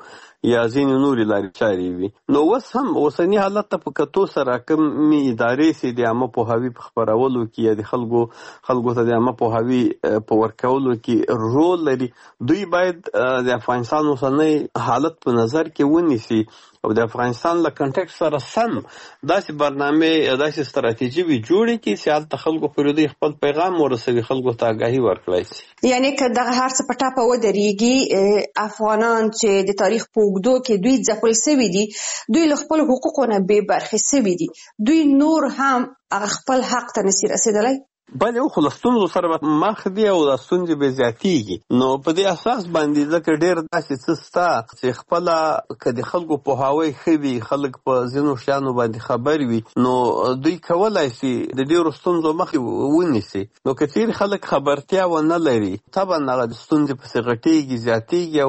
یا ځینې نورې لارې چارې وي. نو اوس هم اوسني حالت ته په کتو سره کومې ادارې چې د عامه پوهاوي په خپرولو کې یا د خلکو ته د عامه پوهاوي په ورکولو کې رول لري، دوی باید د افغانستان اوسنی حالت په نظر کې ونیسي او د افغانستان له کنټکس سره سم داسې برنامه داسې ستراتیژي وي جوړې کړي چې هلته خلکو پورې دوی خپل پیغام ورسوي، خلکو ته آګاهي ورکړی شي. یعنی که دغه هر څه په ټاپه ودرېږي، افغانان چې د تاریخ په اوږدو کې دوی ځپل سوي دي، دوی له خپل حقوقو نه بې برخې سوي دي، دوی نور هم هغه خپل حق ته نشي رسېدلی. بلې خو له ستونزو سره مخ دي او دا ستونزې به زیاتېږي. نو په دې اساس باندې ځکه ډېر داسې څه شته چې خپله که د خلکو پوهاوی ښه وي، خلک په ځینو شیانو باندې خبر وي، نو دوی کولی شي د ډېرو ستونزو مخې ونیسي. نو که چیرې خلک خبرتیا ونه لري، طبعا هغه د ستونزې پسې غټېږي، زیاتېږي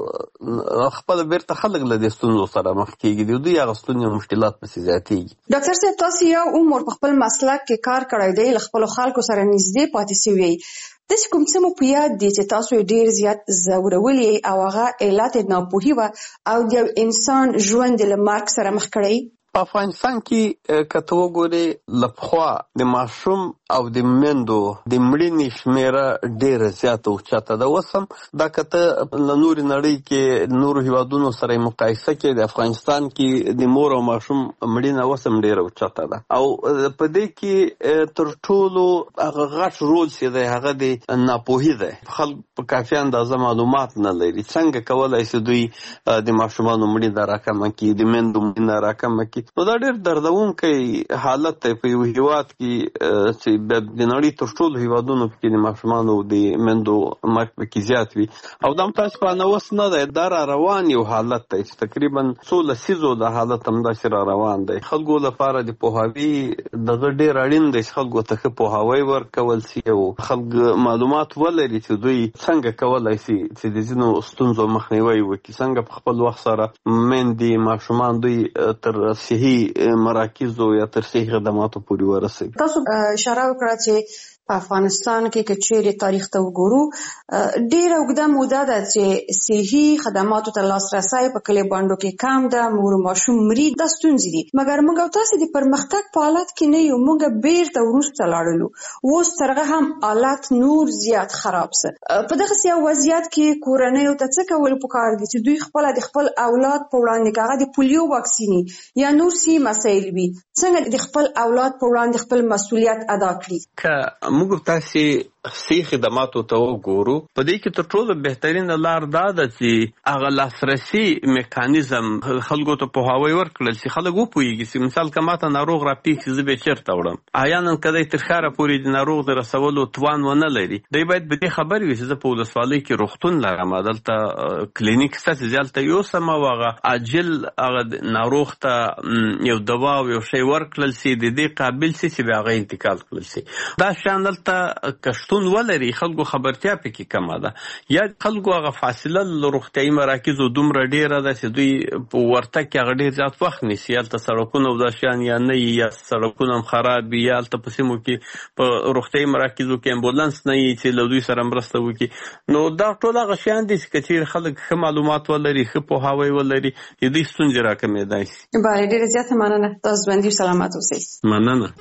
او خپله بیرته خلک له دې ستونزو سره مخ کېږي، د دوی هغه ستونزې او مشکلات پسې زیاتېږي. ډاکټر صاحب، تاسو یو عمر په خپل مسلک کې کار کړی دی، له خپلو خلکو سره نږدې پاتې شوي. داسې کوم څه مو په یاد دي چې تاسو یې ډېر زیات ځورولي او هغه علت یې ناپوهي وه او د یو انسان ژوند یې له مرګ سره مخ کړی؟ په افغانستان کې که ته وګورې، له پخوا د ماشوم او د میندو د مړینې شمېره ډېره زیاته اوچته ده. اوس هم دا که ته له نورې نړۍ کې نورو هېوادونو سره یې مقایسه کړې، د افغانستان کې د مور او ماشوم مړینه اوس هم ډېره اوچته ده. او په دې کې تر ټولو هغه غټ رول چې دی هغه د ناپوهي دی. خلک په کافي اندازه معلومات نه لري څنګه کولی شي دوی د ماشومانو مړینه راکمه کړي، د میندو مړینه راکمه کړي. نو دا ډېر دردونکی حالت دی په یو هېواد کې چې د نړۍ تر ټولو هېوادونو کې د ماشومانو د میندو مرګ پکې زیات وي. او دا متاسفانه اوس نه دی، دا را روان یو حالت دی چې تقریبا څو لسیزو دا حالت همداسې را روان دی. خلکو لپاره د پوهاوي دغه ډېر اړین دی چې خلکو ته ښه پوهاوی ورکول شي او خلک معلومات ولري چې دوی څنګه کولی شي چې د ځینو ستونزو مخنیوی وکړي، څنګه په خپل وخت سره میندې ماشومان دوی تر صحي مراکزو یا تر صحي خدماتو پورې ورسوي. تاسو اشاره وکړه چې په افغانستان کې که چیرې تاریخ ته وګورو، ډېره اوږده موده ده چې صحي خدماتو ته لاسرسی په کلیو بانډو کې کم ده، مور او ماشوم مري، دا ستونزې دي. مګر موږ او تاسې د پرمختګ په حالت کې نه یو، موږ بیرته وروسته لاړلو. اوس تر هغه هم حالت نور زیات خراب سه. په دغسې یو وضعیت کې کورنیو ته څه کول پکار دي چې دوی خپله د خپل اولاد په وړاندې که هغه د پولیو واکسینې یا نور صحي مسایل وي، څنګه د خپل اولاد په وړاندې خپل مسؤلیت ادا کړي؟ که موږ تاسې صحي خدماتو ته وګورو، په دې کې تر ټولو بهترینه لار دا ده چې هغه لاسرسي میکانیزم خلکو ته پوهاوی ورکړل چې خلک وپوهېږي چې مثال که ماته ناروغ راپېښ شي زه به یې چېرته وړم. احیانا که دی تر ښاره پورې د ناروغ د رسولو توان ونه لري، دی باید په دې خبر وي چې زه په ولسوالۍ کې روغتون لرم، دلته کلینیک شته چې زه هلته یوسم او هغه عاجل هغه ناروغ ته یو دوا او یو شی ورکړل شي، د دې قابل شي چې به هغه انتقال کړل شي. دا شیان دلته کشتون ولري، خلکو خبرتیا پکې کمه ده، یا خلکو هغه فاصله له روغتیایي مراکزو دومره ډېره ده چې دوی په ورتګ کې هغه ډېر زیات وخت نیسي. هلته سړکونه او دا شیان یا نه وي یا سړکونه هم خراب وي، یا هلته په سیمو کې په روغتیایي مراکزو کې امبولانس نه وي چې له دوی سره مرسته وکړي. نو دا ټول هغه شیان دي چې که چېرې خلک ښه معلومات ولري، ښه پوهاوی ولري، د دوی ستونزې راکمېدای شي. بله، ډېره زیاته مننه. تاسو ژوندي سلامت اوسئ. مننه.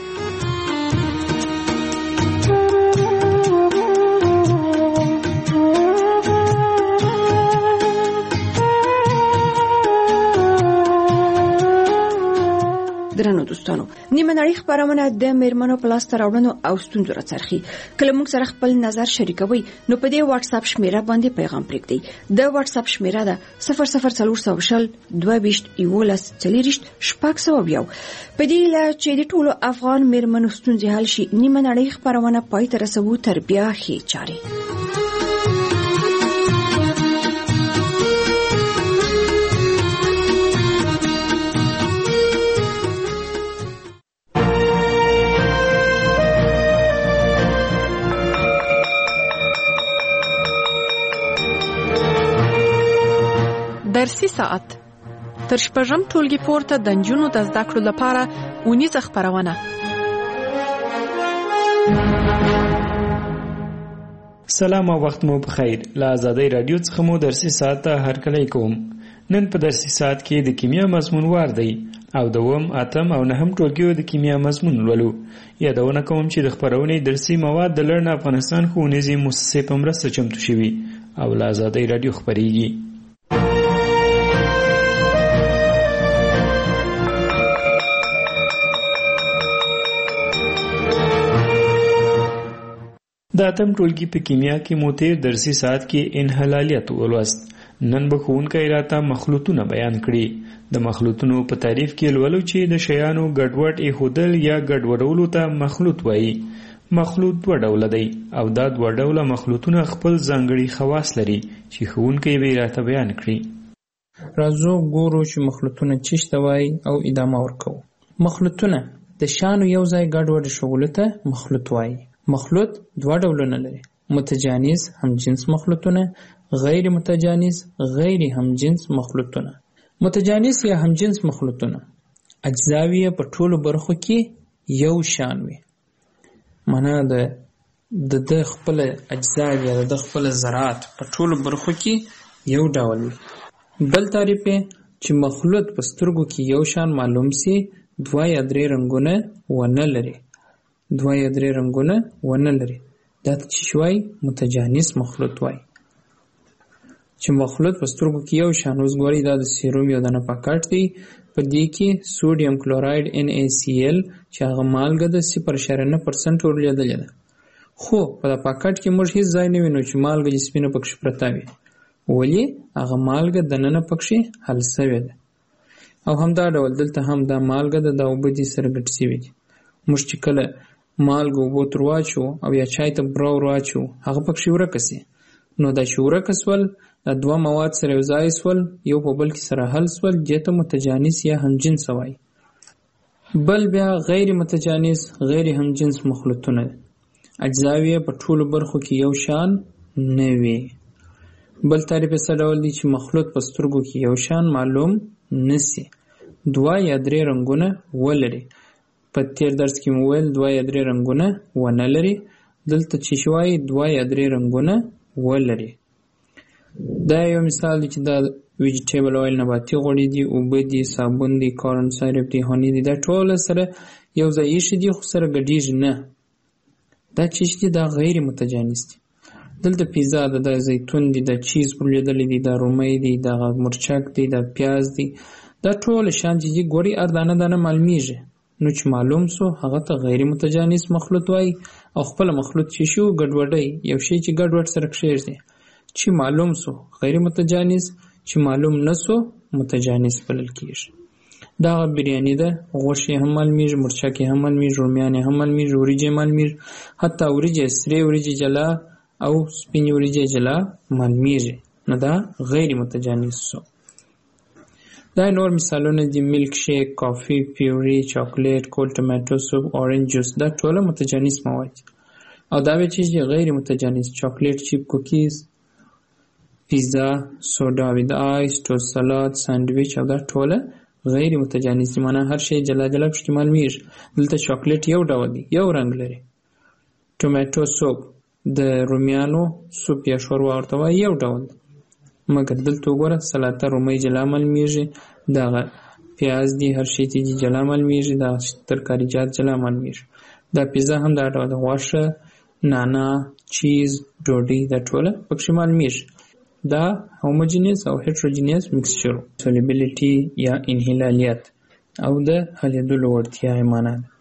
درنو دوستانو، نیمه نړۍ خپرونه د میرمنو په لاسته راوړنو او ستونزو راڅرخي. کله موږ سره خپل نظر شریکوي نو په دې واتس اپ شمیره باندې پیغام پرېږدئ. د واتس اپ شمیره ده 00420 22 11 40 600. په دې لا چې د ټولو افغان میرمنو ستونزې حل شي، نیمه نړۍ خپرونه پای ته رسوو تر بیا ښې چارې. درسي ساعت تر شپږم ټولګي پورته د نجونو د زده کړو لپاره اونیزه خپرونه. سلام او وخت مو بخیر. له آزادۍ رادیو څخه مو درسي ساعت هرکلی کوم. نن په درسي ساعت کې د کیمیا مضمون وار دی او دوم اتم او نهم ټولګیو د کیمیا مضمون لولو. یادونه کوم چې د خپرونې درسي مواد د لرن افغانستان ښوونیزې مؤسسې په مرسته چمتو شوي او له آزادۍ راډیو خپریږي. د اتم ټولګي په کیمیا کې مو تیر درسي ساعت کې انحلالیت ولوست. نن به ښوونکی راته مخلوطونه بیان کړي. د مخلوطونو په تعریف کې لولو چې د شیانو ګډوډ ایښودل یا ګډوډولو ته مخلوط وایي. مخلوط دوه ډوله دی او دا دوه ډوله مخلوطونه خپل ځانګړي خواص لري چې ښوونکی به راته بیان کړي. راځو ګورو چې مخلوطونه څه ته وایي او ادامه ورکوو. مخلوطونه د شیانو یو ځای ګډوډ ایښودلو ته مخلوط وایي. مخلوط دوه ډولونه لري: متجانس همجنس مخلوطونه، غیر متجانس غیر همجنس مخلوطونه. متجانس یا همجنس مخلوطونه اجزاوی په ټولو برخو کې یو شان وي، معنا د خپل اجزاوی یا د خپل ذرات په ټولو برخو کې یو ډول وي. بل تعریف چې مخلوط په سترګو کې یو شان معلوم سي، دوه یا درې رنگونه ونه لري. دوه یا درې رنگونه ونه لري دا ته چې وایي متجانس مخلوط وایي. چې مخلوط په سترګو کې یو شان، اوس ګورئ دا د سیروم یو دانه پاکټ دی، په دې کې سوډیم کلوراید NaCl چې هغه مالګه د 0.9% ورلیدلې ده، خو په دا پاکټ کې موږ هیڅ ځای نه وینو چې مالګه جسمینه پکښې پرته وي، ولې هغه مالګه دننه پکښې حل سوې ده. او همدا ډول دلته هم دا مالګه د اوبه دي سره ګډ سوي دي. موږ چې کله مالګه اوبو ته واچو او یا چای ته بره ور واچو هغه پکښې ورکه سي، نو دا چې ورکه سول دا دوه مواد سره یو ځای سول، یو په بل کې سره حل سول، دې ته متجانس یا همجنس وایي. بل بیا غیر متجانس غیر همجنس مخلوطونه اجزاوی په ټولو برخو کې یو شان نه وي. بل تعریف څه ډول دی چې مخلوط په سترګو کې یو شان معلوم نسی، دوه یا درې رنگونه ولري. په تیر درس کې مو ویل دوه یا درې رنگونه ونه لري، دلته چې شوای دوه یا درې رنگونه ولري. دا یو مثال دی چې دا ویجیټیبل اویل نباتي غوړي دي، اوبه دي، صابون دي، کارن سایرپ دي، هونی دي، دا ټول سره یو ځای ایښي دي خو سره ګډیږي نه. دا چې دي دا غیر متجانس دي. دلته پیزا ده، دا زیتون دي، دا چیز پرلیدلې دي، دا رومي دي، دا مرچک دي، دا پیاز دي، دا ټول شان چې ګوري اردانه دانه معلومیږي. نو چې معلوم سو هغه ته غیر متجانس مخلوط وایي. او خپل مخلوط چې شو ګډوډي یو شی چې ګډوډ سره کښېږدي، چې معلوم سو غیر متجانس، چې معلوم نسو متجانس بلل کېږي. دا بریاني ده، غوښې هم معلومیږي، مرچکې هم معلومیږي، رومیانې هم معلومیږي، وریجې معلومیږي، حتی وریجې سرې وریجې جلا او سپینې وریجې جلا معلومیږي. نو دا غیر متجانس سو. دا نور مثالونه دي: ملک شیک، کافی، پیوري، چاکلیټ، کول ټماټو سوپ، اورنج جوس، دا ټول متجانس مواد. او دا به چې غیر متجانس چاکلیټ چیپ، کوکیز، پیزا، سوډا وید آیس، ټوست سلاد، ساندویچ، او دا ټول غیر متجانس دي. معنا هر شی جلا جلا پکې معلومیږي. دلته چاکلیټ یو ډول دی، یو رنگ لري. ټماټو سوپ د رومیانو سوپ یا شوروا ورته وایي، یو ډول دی. مګر دلته وګوره سلاته رومي جلا معلومیږي، دا پیاز دي، هر شی دي جلا معلومیږي، دا ترکاریجات جلا معلومیږي. دا پیزا هم دا ډول غوښه، نانا، چیز، ډوډۍ، دا ټول پکې معلومیږي. دا هوموجینس او هیټروجینس مکسچر، سولیبیلیټي یا انحلالیت او د حلیدلو وړتیا معنا ده.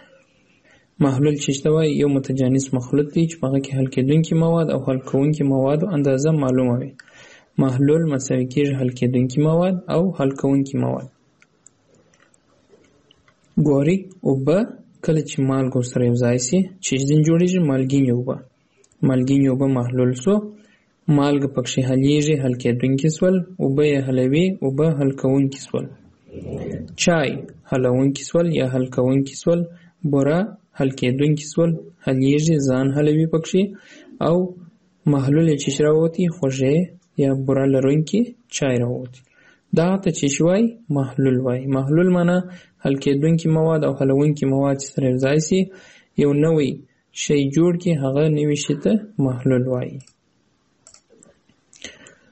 محلول چې ته وایي یو متجانس مخلوط دی چې هغه کې حل کېدونکي مواد او حل کوونکي موادو اندازه معلومه وي. محلول مساوي کېږي حل کېدونکي مواد او حل کوونکي مواد. ګوري اوبه کله چې مالګه سره یو ځای سي چې ځین جوړیږي مالګینې اوبه. مالګینې اوبه محلول سو، مالګه پکښې حلیږي، حل کېدونکي سول، اوبه یې حلوي، اوبه حل کوونکي سول. چای حلونکي سول یا حل کوونکي سول، بوره حل کېدونکي سول، حلیږي، ځان حلوي پکښې، او محلول چې راووتي خوږې یا بوره لرونکي چای راووتي. دا ته چې وایي محلول وایي. محلول معنا حل کېدونکي مواد او حلونکي مواد چې سره یوځای سي یو نوی شی جوړ کړي، هغه نوي شي ته محلول وایي.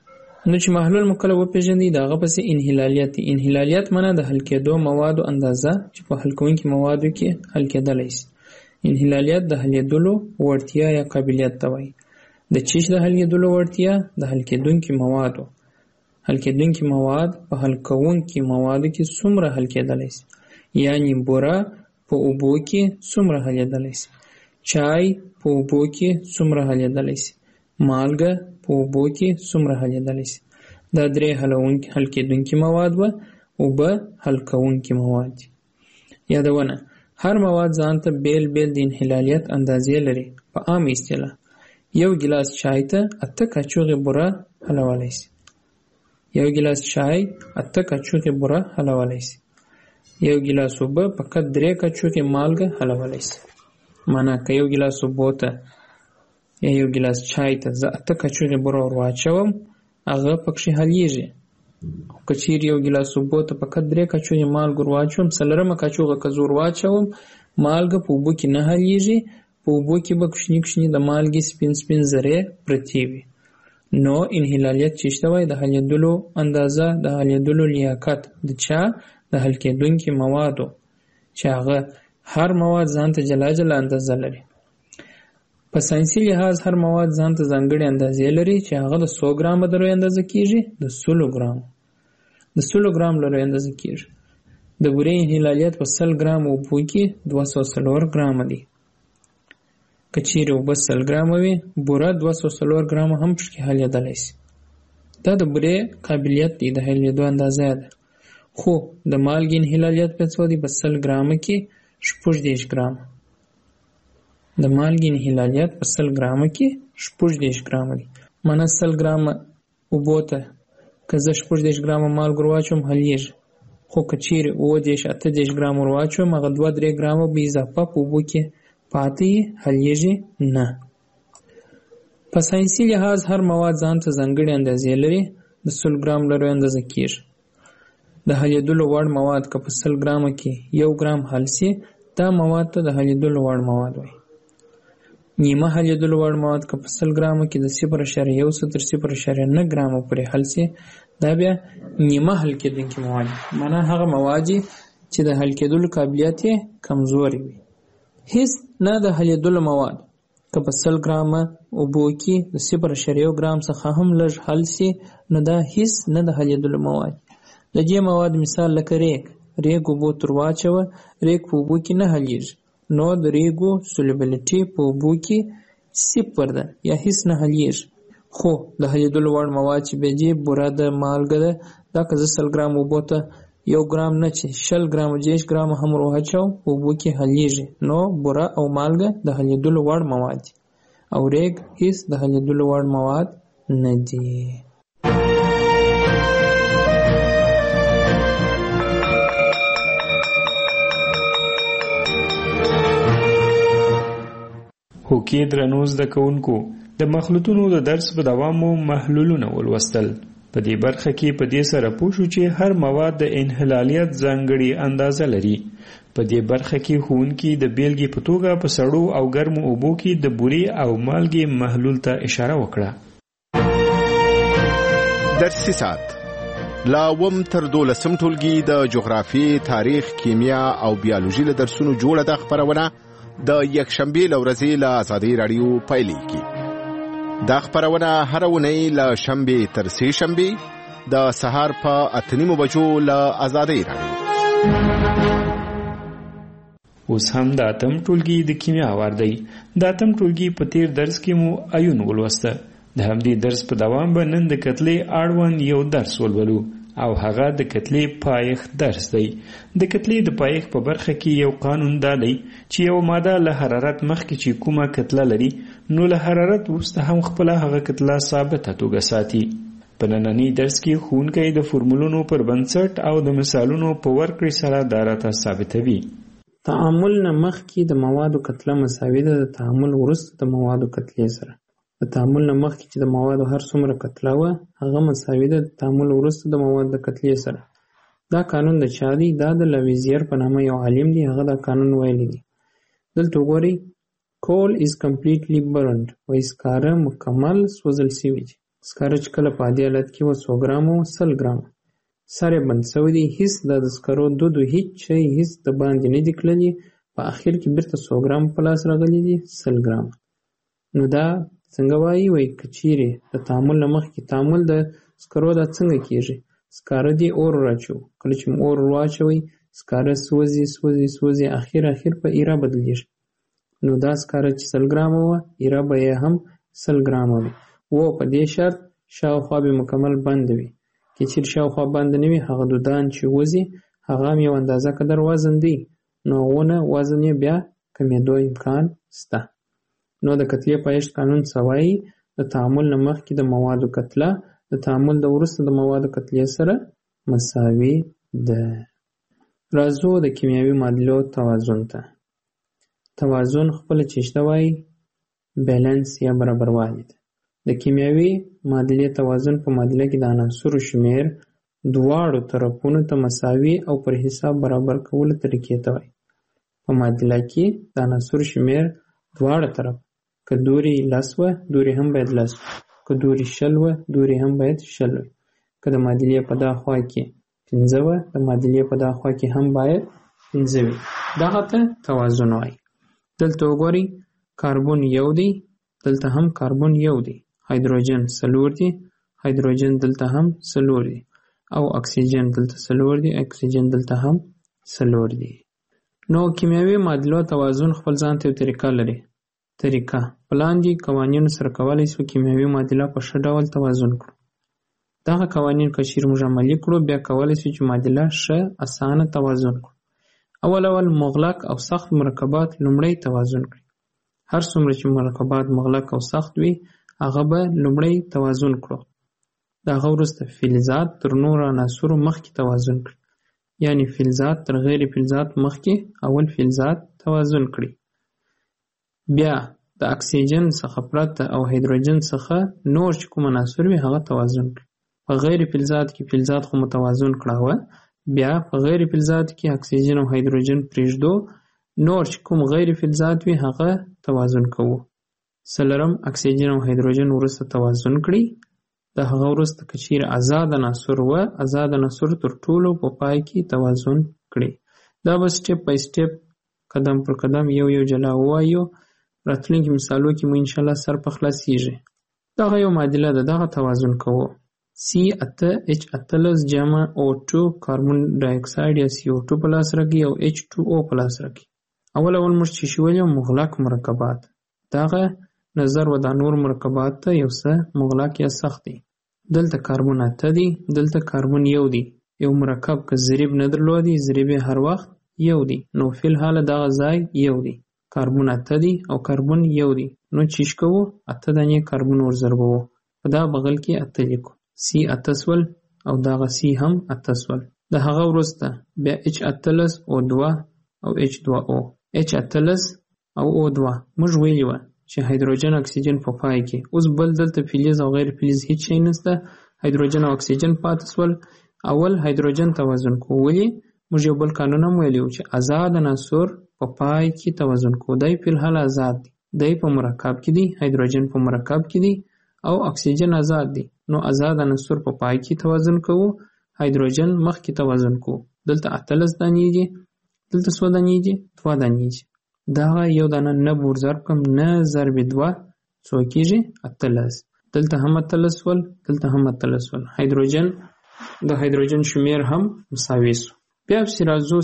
نو چې محلول مو کله وپېژنئ د هغه پسې انحلالیت دي. انحلالیت معنا د حل کېدو موادو اندازه چې په حل کوونکي موادو کې حل کېدلی شي. انحلالیت د حلېدلو وړتیا یا قابلیت ته وایي. د چیش د حلېدلو وړتیا د حل کېدونکي موادو. حل کېدونکي مواد په حل کوونکي موادو کې څومره حل کېدلی شي، یعنې بوره په اوبو کې څومره حلېدلی شي، چای په اوبو کې څومره حلېدلی شي، مالګه په اوبو کې څومره حلېدلی شي. دا درې حل کېدونکي مواد وه، اوبه حل کوونکي مواد دي. یادونه: هر مواد ځان ته بیل بیل د انحلالیت اندازې لري. په عام اصطلاح یو ګیلاس چای ته 8 کاچوغې بوره حلولی شي. یو ګیلاس چای 8 کاچوغې بوره حلولی شي. یو ګیلاس اوبه فقط 3 کاچوغې مالګه حلولی شي. معنا که یو ګیلاس اوبو ته یا یو ګیلاس چای ته زه 8 کاچوغې بوره ور واچوم، هغه پکښې حلیږي. خو که چیرې یو ګیلاس اوبو ته فقط 3 کاچوغې مالګه ور واچوم، 4مه کاچوغه که زه ور واچوم، مالګه په اوبو کې نه حلیږي. په اوبو کې به کوچني کوچني د مالګې سپین ذرې پرتې وي. نو انحلالیت چې شته وایي د حلېدلو اندازه، د حلېدلو لیاقت د چا؟ د حل کېدونکي موادو، چې هغه هر مواد ځان ته جلا جلا اندازه لري. په ساینسي لحاظ هر مواد ځان ته ځانګړې اندازې لري چې هغه د 100 ګرامه د لوی اندازه کېږي، د 100 ګرامو د 100 ګرام لوی اندازه کېږي. د بورې انحلالیت په 100 ګرام اوبو کې 204 ګرامه دی. که چیرې اوبه 100 ګرامه وي، بوره 204 ګرامه هم پکې حلېدلی شي. دا د بورې قابلیت دی، د حلېدو اندازه ده. خو د مالګې انحلالیت په څو دی؟ په 100 ګرامه کې 14 ګرامه. د مالګې انحلالیت په 100 ګرامه کې 14 ګرامه دی. معنا 100 ګرامه اوبو ته که زه 14 ګرامه مالګه ور واچوم حلیږي. خو که چیرې 18 ګرامه ور واچوم، هغه 2-3 ګرامه به اضافه په اوبو کې پاتې حلیږي نه. په ساینسي لحاظ هر مواد ځان ته ځانګړې اندازې لري. د 100 ګرام لرو اندازه کېږي. د حلېدلو وړ مواد که په 100 ګرامه کې 1 ګرام حل شي، دا مواد ته د حلېدلو وړ مواد وایي. نیمه حلېدلو وړ مواد که په 100 ګرامه کې د 0.1 تر 0.9 ګرامه پورې حل شي، دا بیا نیمه حل کېدونکي مواد دي. معنا هغه مواد چې د حل کېدلو قابلیت یې کمزوري وي. هیڅ نه د حلېدلو مواد که په 100 ګرامه اوبو کې د 0.1 ګرام څخه هم لږ حل شي، نو دا هیڅ نه د حلېدلو مواد. د دې مواد مثال لکه ریګ اوبو تر واچوه، ریګ په اوبو کې نه حلیږي، نو د ریګو سولوبیلیټي په اوبو کې 0 ده یا هیڅ نه حلیږي. خو د حلېدلو وړ مواد چې به دي، بوره ده، مالګه ده، دا که زه 100 ګرام اوبو ته 1 ګرام نه چې 20 ګرامه 10 ګرامه هم ور واچوم، په اوبو کې حلیږي. نو بوره او مالګه د حلېدلو وړ مواد دي، او ریګ هیڅ د حلېدلو وړ مواد نه دي. هوکې درنو زده کوونکو، د مخلوطونو د درس په دوام مو محلولونه ولوستل. په دې برخه کې په دې سره پوه شو چې هر مواد د انحلالیت ځانګړې اندازه لري. په دې برخه کې ښوونکي د بیلګې په توګه په سړو او ګرمو اوبو کې د بورې او مالګې محلول ته اشاره وکړه. درسي ساعت لا وم تر 12 ټولګي د جغرافي، تاریخ، کیمیا او بیولوژي له درسونو جوړه ده. خبرونه د یکشنبه لورځي له آزادۍ رادیو پیلېږي. دا خبرونه هر ونی له شنبه تر سه شنبه د سهار په 8:30 بجو له آزادۍ رادیو. اوس هم د اتم ټولګي د کیمیا وار دی. د اتم ټولګي په تیر درس کې مو ایون ولوسته. د همدې درس په دوام به نن د کتلې اړوند یو درس ولولو، او هغه د کتلې پایښت درس دی. د کتلې د پایښت په برخه کې یو قانون دا دی چې یو ماده له حرارت مخکې چې کومه کتله لري، نو له حرارت وروسته هم خپل هغه کتله ثابته توګه ساتي. په نننی درس کې ښوونکی د فورمولونو پر بنسټ او د مثالونو په ورکړې سره دا راته ثابتوي. تعامل نه مخکې د موادو کتله مساوي ده د تعامل وروسته د موادو کتلې سره. د تعامل نه مخکې چې د موادو هر څومره کتله وه، هغه مساوي ده د تعامل وروسته د موادو د کتلې سره. دا قانون د چا دی؟ دا د لویزیر په نامه یو عالم دی، هغه دا قانون ویلی دی. دلته وګورئ، coal is completely burned، وایي سکاره مکمل سوځل شوي دي. سکاره چې کله په عادي حالت کې 100 ګرام او 100 ګرام سر یې بند شوی دی، هیڅ د سکرو دود هیڅ شی هیڅ د باندې نه دي کړلي، په اخر کې بیرته 100 ګرام په لاس راغلي دي 100 ګرام. نو دا څنګه وایي که چیرې د تعامل نه مخکې تعامل د سکرو دا څنګه کیږي؟ سکاره دی اور راچو، کله چې اور واچوي سکاره سوځي سوځي سوځي اخر په ایرا بدلیږي. نو دا سکاره چې 100 ګرام وه ایرا به یې هم 100 ګرام وي. په دې شرط شاوخوا به مکمل بند وي. که چیرې شاوخوا بند نه وي هغه دودان چې وځي هغه هم یو اندازه قدر وزن دی، نو هغونه وزن یې بیا کمېدو امکان شته. نو د کتلې پایښت قانون څه وایي؟ د تعامل نه مخکې د موادو کتله د تعامل د وروسته د موادو کتلې سره مساوي ده. راځو د کیمیاوي معادلو توازن ته. توازن خپله چې شته وایي بیلنس یا برابروالی ده. د کیمیاوي معادلې توازن په معادله کې د عناصرو شمیر دواړو طرفونو ته مساوي او پر حساب برابر کولو طریقې ته وایي. په معادله کې د عناصرو شمیر دواړه طرف که دوری 10 وه دوری هم باید 10 وي، که دوری 20 وه دوری هم باید 20 وي، که د معادلې په دا خوا کې 15 وه د معادلې په دا خوا کې هم باید 15 وي. دغه ته توازن وایي. دلته وګورئ کاربن یو دی، دلته هم کاربن یو دی، هایدروجن 4 دی، هایدروجن دلته هم 4 دی، او اکسیجن دلته 4 دی، اکسیجن دلته هم 4 دی. نو کیمیاوي معادلو توازن خپل ځان ته یو طریقه لري. طریقه په لاندې قوانینو سره کولی شو کیمیاوي معادله په ښه ډول توازن کړو. دغه قوانین که چیرې موږ عملي کړو بیا کولی شو چې معادله ښه اسانه توازن کړو. اول مغلق او سخت مرکبات لومړی توازن کړي. هر څومره چې مرکبات مغلق او سخت وي هغه به لومړی توازن کړو. د هغه وروسته فلزات تر نورو عناصرو مخکې توازن کړي، یعنی فلزات تر غیر فلزات مخکې اول فلزات توازن کړي. بیا د اکسیجن څخه پرته او هایدروجن څخه نور چې کوم عناصر وي هغه توازن کړي. په غیر فلزات کې فلزات خو متوازن کړه، بیا په غیر فلزات کې اکسیجن او هایدروجن پرېږدو، نور چې کوم غیر فلزات وي هغه توازن کوو. څلورم اکسیجن او هایدروجن وروسته توازن کړي. د هغه وروسته که چیرې آزاد عناصر وه آزاد عناصر تر ټولو په پای کې توازن کړي. دا به سټپ بای سټپ قدم پر قدم یو جلا ووایو. راتلونکي مثالو کې مو انشاءالله سر په خلاصیږي. دغه یو معادله ده، دغه توازن کوو. C8H18 جمع O2 کاربن ډای اکساید یا CO2 په لاس راکړي او H2O په لاس راکړي. اول موږ چې شویل مغلق مرکبات، دغه نظر و د نور مرکبات ته یو څه مغلق یا سخت دي. دلته کاربن 8 دی، دلته کاربن 1 دی. یو مرکب که ضریب نه درلودي ضریب هر وخت 1 دی، نو فی الحال دغه ځای 1 دی. کاربن 8 دی او کاربن 1 دی، نو چیش کوو 8 دانې کاربن ورضربوو، په دا بغل کې 8 لیکو. C8 سول او دغه C هم 8 سول. د هغه وروسته بیا H18 O2 او H2O. H18 او O2 موږ ویلي وه چې هایدروجن اکسیجن په پای کې. اوس بل دلته فلز او غیر فلز هیڅ شی نشته، هایدروجن او اکسیجن پاتې سول. اول هایدروجن توازن کوو. ولې؟ موږ یو بل قانون هم ویلی و چې آزاد عناصر په پای کې توازن کوو. دی فی الحال آزاد دی، دی په مرکب کې دی، هایدروجن په مرکب کې دی او اکسیجن آزاد دی. نو آزاد عناصر په پای کې توازن کوو، هایدروجن مخکې توازن کوو. دلته 18 دانې دي، دلته څو دانې دي؟ 2 دانې دي. دغه یو دانه نه بور ضرب کم نه ضرب 2 څو کېږي؟ 18. دلته هم 18 ول، دلته هم 18 ول. هایدروجن د هایدروجن شمیر هم مساوي سو. بیا پسې راځو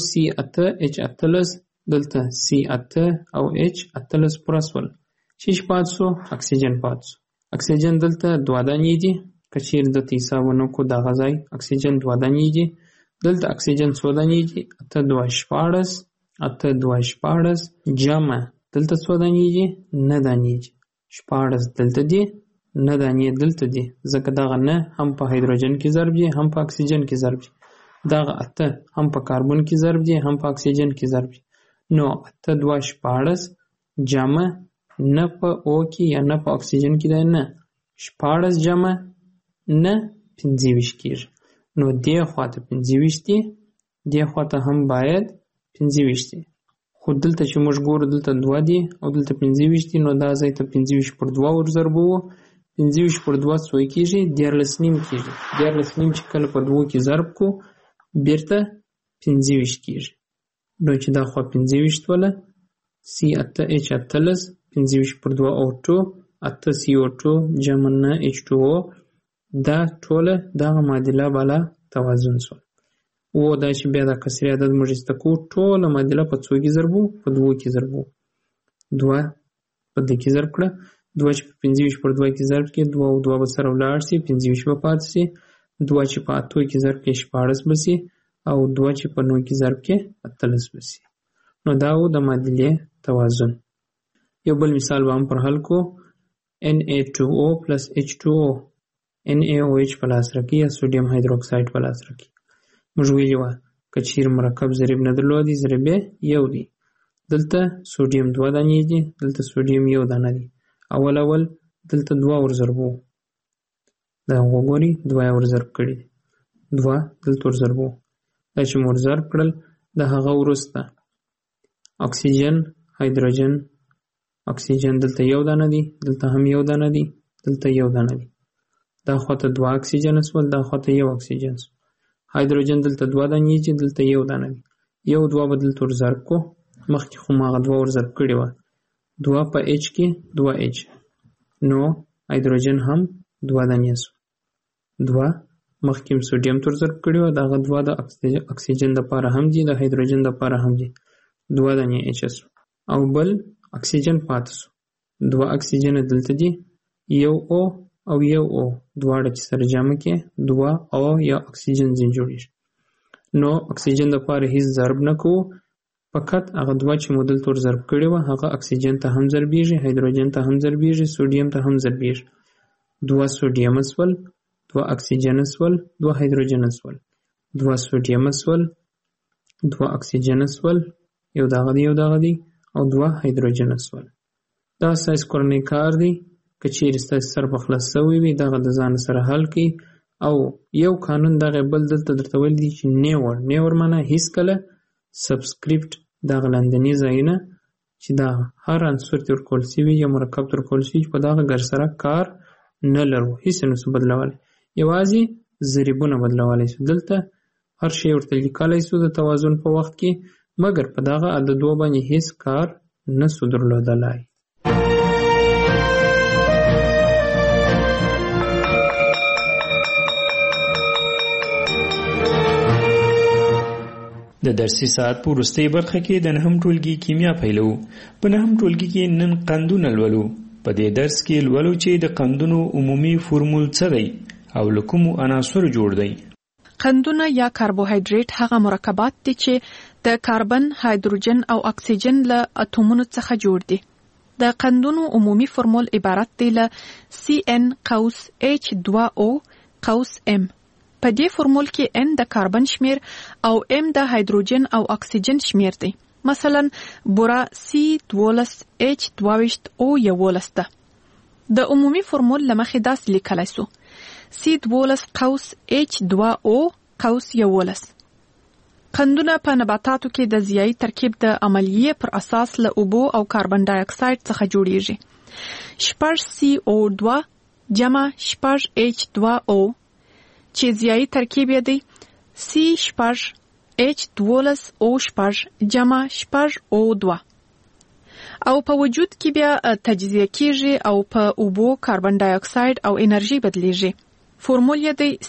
C8H18 دلته C8 او H18 پوره سول. چې پاتې سو اکسیجن پاتې سو. اکسیجن دلته 2 دانې دي، که چیرې دلته حساب ونه کړو دغه ځای اکسیجن 2 دانې دي. دلته اکسیجن څو دانې دي؟ 8 2 16 8 2 16 جمع دلته څو دانې دي؟ 9 دانې دي. 16 دلته دي، 9 دانې دلته دي، ځکه دغه 9 هم په هایدروجن کې ضرب دي هم په اکسیجن کې ضرب دي. دغه 8 هم په کاربن کې ضرب دي هم په اکسیجن کې ضرب دي. نو 8 2 16 جمع نه په او کې یا نه په اکسیجن کې دی، نه 16 جمع نه 25 کېږي. نو دې خواته 25 دي، دې خواته هم باید 25 دي. خو دلته چې موږ ګورو دلته 2 دي او دلته 25 دي، نو دا ځای ته 25 پر 2 ورضربوو. 15/2 څوی کېږي 13.5 کېږي. 13.5 چې کله په 2 کې ضرب کو بیرته 15 کېږي. نو چې دا خوا 15 وله C8H18 15/2 O2 8CO2 جمع 9H2O دا ټوله دغه معادله بالا توازن شو. او دا چې بیا د کسري عدد موږ استکو ټوله معادله په څو کې ضربو په 2 کې ضربو 2 په دې کې ضرب کړه 2 چې په 15/2 کې ضرب کې 2 او 2 به سره ولاړ شي 15 به پاتې شي 2 چې په 8 کې ضرب کې 14 به شي او 2 چې په 9 کې ضرب کې 18 به شي. نو دا و د معادلې توازن. یو بل مثال به هم پر حل کو Na2O plus H2O NaOH په لاس راکړي یا سوډیم هایدروکساید په لاس راکړي. موږ ویلي وه که چیرې مرکب ضریب نه درلودي ضریب یې یو دی. دلته سوډیم 2 دانې دي دلته سوډیم 1 دانه دی. اول دلته 2 ورضربو دا وګورئ 2 ورضرب کړي 2 دلته ورضربو دا چې مور ضرب کړل د هغه وروسته اکسیجن هایدروجن اکسیجن دلته 1 دانه دی دلته هم 1 دانه دی دلته 1 دانه دی. دا خواته 2 اکسیجن اسول دا خواته 1 اکسیجن سو. هایدروجن دلته 2 دانې چې دلته 1 دانه دی 1 2 بدل تر ضرب کو مخکې خو ما 2 ور ضرب کړی و 2 په H کې 2H نو هایدروجن هم 2 دانې سو 2 مخکې سوډیم تر ضرب کړی و داغه 2 د اکسیجن د پاره هم دي د هایدروجن د پاره هم دي 2 دانې H سو او بل اکسیجن پاتې سو 2 اکسیجن دلته دي 1 O او 1 O دواړه چې سره جمع کې 2 O یا اکسیجن زین جوړیږي. نو اکسیجن د پاره هیڅ ضرب نه کوو فقط هغه 2 چې مودل تور ضرب کړي و هغه اکسیجن ته هم ضربېږي هایدروجن ته هم ضربېږي سوډیم ته هم ضربېږي 2 سوډیم اسول 2 اکسیجن اسول 2 هایدروجن اسول 2 سوډیم اسول 2 اکسیجن اسول یو دغه دی او 2 هایدروجن اسول. دا ساينس کورنۍ کار دی کچېرې ستاسو سره په خلاص شوی وي دغه د ځان سره حل کړئ او یو قانون دغه بل دلته درته ویل دي چې نیور معنی هیڅ کله سبسکرپټ دغه لاندني ځایونه چې دا هر عنصر تر کول شوی یا مرکب تر کول شوی په دغه ګر سره کار نه لرو هیڅ نه بدلول یوازې ضریبونه بدلولای شو دلته هر شی ورته لیکلای شو د توازن په وخت کې مګر په دغه عددو باندې هیڅ کار نه سو درلودلای. د درسي ساعت په وروستۍ برخه کې د نهم ټولګي کیمیا پیلو. په نهم ټولګي کې نن قندونه لولو. په دې درس کې لولو چې د قندونو عمومي فورمول څه دی او له کومو عناصرو جوړ دی. قندونه یا کاربوهایډریټ هغه مرکبات دي چې د کاربن، هایدروجن او اکسیجن له اتومونو څخه جوړ دي. د قندونو عمومي فورمول عبارت دی له CN(H2O)M. په دې فورمول کې N د کاربن شمیر او M د هایدروجن او اکسیجن شمیر دی. مثلا بوره C12H22O11 ده. د عمومي فورمول لمخې داسې لیکلای شو C12H2O11. قندونه په نباتاتو کې د ضیائی ترکیب د عملیې پر اساس له اوبو او کاربن ډای اکساید څخه جوړیږي. 6CO2 جمع 6H2O چې ضیائی ترکیب یې دی C6H12O6 جمع 6O2 او په وجود کې بیا تجزیه کیږي او په اوبو کاربن ډای اکساید او انرژي بدلیږي. فورمول یې دی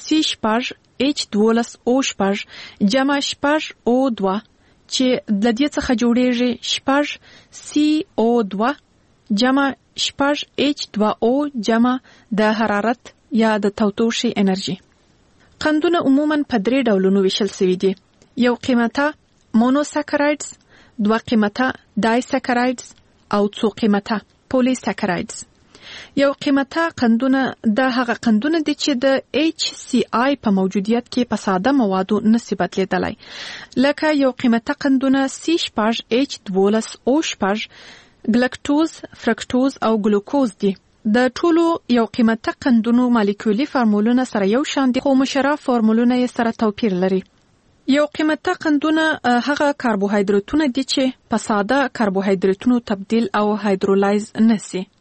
C6H12O6 جمع 6O2 چې د دې څخه جوړیږي 6CO2 جمع 6H2O جمع د حرارت یا د تودوخې انرژي. قندونه عموماً په 3 ډولونو ویشل شوي دي. یو قیمته مونوساکرایډز، 2 قیمته ډایساکرایډز او 2 قیمته پولیساکرایډز. یو قیمته قندونه د هغه قندونه دي چې د HCI په موجودیت کې په ساده موادو نشي بدلیدلی. لکه یو قیمته قندونه C6H12O6 ګلکټوز، فرکټوز او ګلوکوز دي. د ټولو یو قیمته قندونو مالیکولي فورمولونه سره یو شان دي خو مشره فورمولونه یې سره توپیر لري. یو قیمته قندونه هغه کاربوهایډریټونه دي چې په ساده کاربوهایډریټونو تبدیل او هایدرولایز نشي.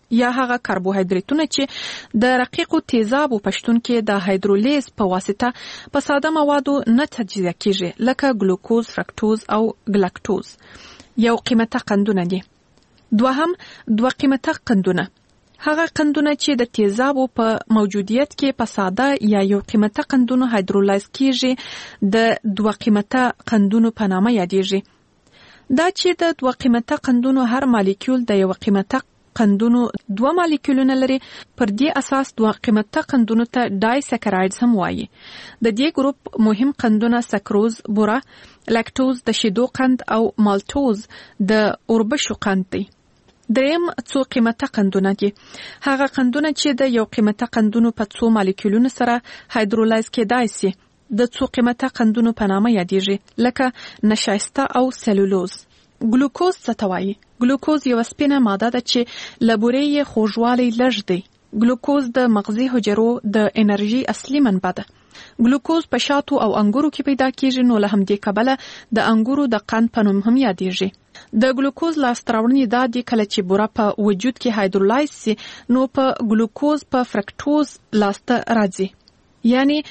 یا هغه کاربوهایډریټونه چې د رقیقو تیزابو په شتون کې د هایدرولیز په واسطه په ساده موادو نه تجزیه کیږي لکه ګلوکوز، فرکتوز او ګلاکټوز. یو قیمته قندونه دي. دوهم دوه قیمته قندونه. هغه قندونه چې د تیزابو په موجودیت کې په ساده یا یو قیمته قندونو هایدرولیز کیږي د دوه قیمته قندونو په نامه یادېږي. دا چې د دوه قیمته قندونو هر مالیکول د یو قیمته قندونو دوه مالیکولونه لري، پر دې اساس دوه قیمته قندونو ته ډای سکرایډز هم وایي. د دې ګروپ مهم قندونه سکروز، بوره، لاکټوز د شیدو قند او مالټوز د اوربشو قند دي. دریم څو قیمته قندونه دي. هغه قندونه چې د یو قیمته قندونو په څو مالیکولونو سره هایدرولیز کېدای شي د څو قیمته قندونو په نامه یادېږي لکه نشایسته او سلولوز. ګلوکوز څه ته وایي؟ ګلوکوز یو سپینه ماده ده چې له بورې یې خوږوالی لږ دی. ګلوکوز د مغزي حجرو د انرژي اصلي منبع ده. ګلوکوز په شاتو او انګورو کې پیدا کیږي، نو له همدې کبله د انګورو د قند په نوم هم یادېږي. د ګلوکوز لاسته راوړنې دا دي کله چې بوره په وجود کې هایدرولیز سي نو په ګلوکوز په فرکتوز لاسته راځي، یعنی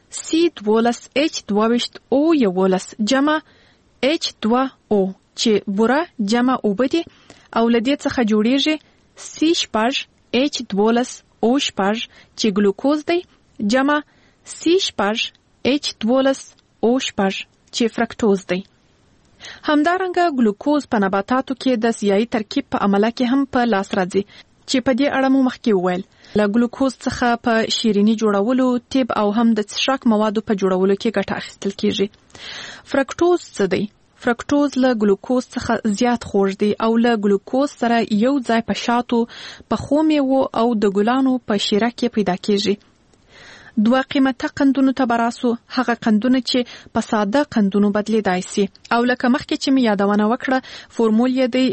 C12H12O جمع H2O چې بوره جمع اوبه دي او لدې څخه جوړیږي C12H12O چې ګلوکوز دی جمع C12H12O چې فرکتوز دی. همدارنګه ګلوکوز په نباتاتو کې د سیاهي ترکیب په عمله کې هم په لاس راځي چې په دې اړه مو مخکې وویل. له ګلوکوز څخه په شیریني جوړولو، طب او هم د څښاک موادو په جوړولو کې ګټه اخیستل کیږي. فرکتوز څه دی؟ فرکتوز له ګلوکوز څخه زیات خوږ دی او له ګلوکوز سره یو ځای په شاتو، په خو میوو او د ګلانو په شیره کې پیدا کیږي. دوه قیمته قندونو ته براسو، هغه قندونه چې په ساده قندونو بدلیدای شي او لکه مخکې چې می یادونه وکړه فورمول یې دی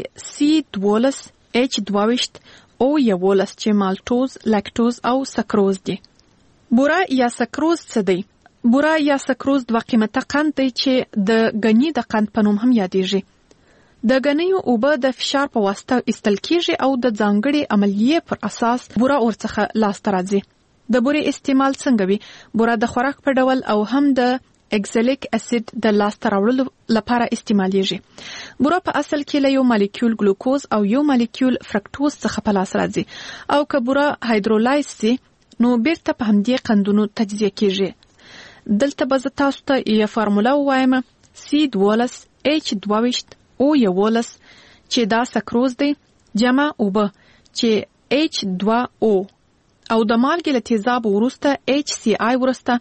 C12H12O چې مالټوز، لاکټوز او سکروز دي. بوره یا سکروز څه دی؟ بوره یا سکروز دوه قیمته قند دی چې د غنی د قند په نوم هم یادېږي. د غنیو اوبه د فشار په واسطه ایستل کیږي او د ځانګړي عملیې پر اساس بوره ورڅخه لاسته راځي. د بورې استعمال څنګه وي؟ بوره د خوراک په ډول او هم د اکزالیک اسید د لاسته راوړلو لپاره استعمالیږي. بوره په اصل کې له یو مالیکول ګلوکوز او یو مالیکول فرکتوز څخه په لاس راځي او که بوره هایدرولیز سي نو بیرته په همدې قندونو تجزیه کیږي. دلته به زه تاسو ته یو فارموله ووایم C12H12O چې دا سکروز دی جمع اوبه چې H2O او د مالګې له تیزاب وروسته HCl وروسته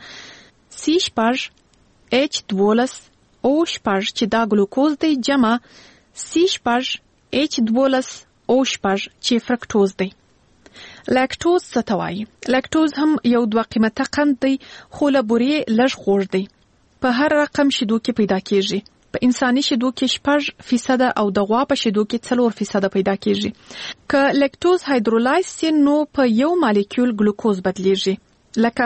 C12H12O چې دا ګلوکوز دی جمع C12H12O چې فرکتوز دی. لاکټوز څه ته وایي؟ لاکټوز هم یو دوه قیمته قند دی خو له بورې لږ خوږ دی. په هر رقم شیدو کې پیدا کیږي. په انساني شیدو کې 6% او د غوا په شیدو کې 4% پیدا کیږي. که لاکټوز هایدرولیز سي نو په یو مالیکول ګلوکوز بدلیږي لکه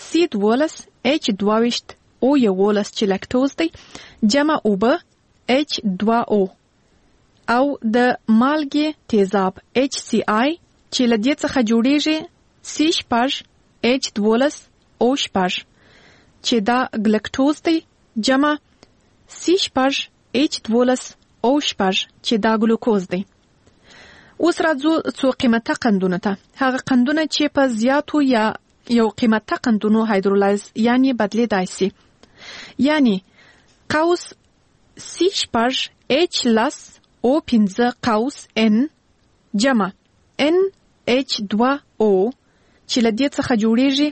C12H12O چې لاکټوز دی جمع اوبه H2O او د مالګې تیزاب HCl چې له دې څخه جوړیږي C12H12O چې دا ګلکټوز دی جمع C12H12O چې دا ګلوکوز دی. اوس راځو څو قیمته قندونه ته. هغه قندونه چې په زیاتو یا یو قیمته قندونو هایدرولیز یعنی بدلیدای شي، یعنی قوس C12H+O5N جمع NH2O چې له دې څخه جوړیږي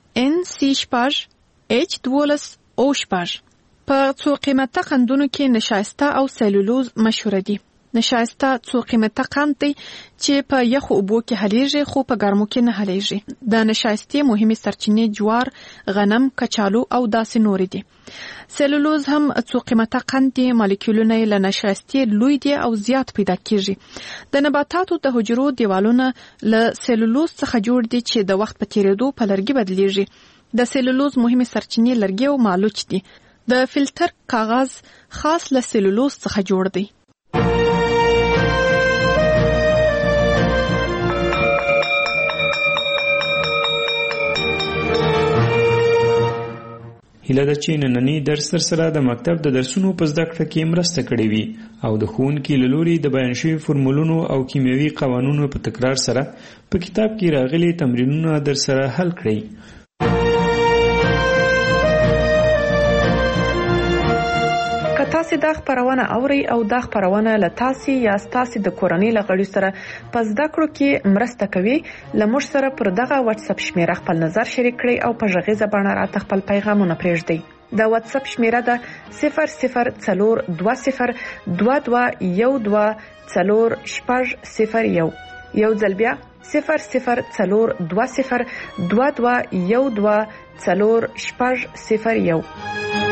NC12H12O. په څو قیمته قندونو کې نشایسته او سلولوز مشهور دي. نشایسته څو قیمته قند دی چې په یخو اوبو کې حلیږي خو په ګرمو کې نه حلیږي. د نشایستې مهمه سرچینې جوار، غنم، کچالو او داسې نور دي. سلولوز هم څو قیمته قند دی، مالیکولونه له نشایستې لوی دي او زیات پیدا کیږي. د نباتاتو د حجرو دیوالونه له سلولوز څخه جوړ دي چې د وخت په تیریدو په لرګي بدلیږي. د سلولوز مهمه سرچینې لرګي او مالوچ دي. د فلټر کاغذ خاص له سلولوز څخه جوړ دی. هیله ده چې نننی درس سره د مکتب د درسونو په زده کړه کې مرسته کړې وي او د ښوونکي له لوري د بیان شوي فورمولونو او کیمیاوي قوانونو په تکرار سره په کتاب کې راغلي تمرینونه در سره حل کړئ. تاسو دا خبرونه اوري او دا خبرونه له تاسو یا تاسو د کورنۍ لغړی سره په زده کړو کې مرسته کوي. لمر سره پر دغه واتس اپ شمیره خپل نظر شریک کړئ او په ژغیزه باندې راته خپل پیغامونه پرېږدئ. دا واتس اپ شمیره ده 004212124001. یو ځل بیا 004212124001.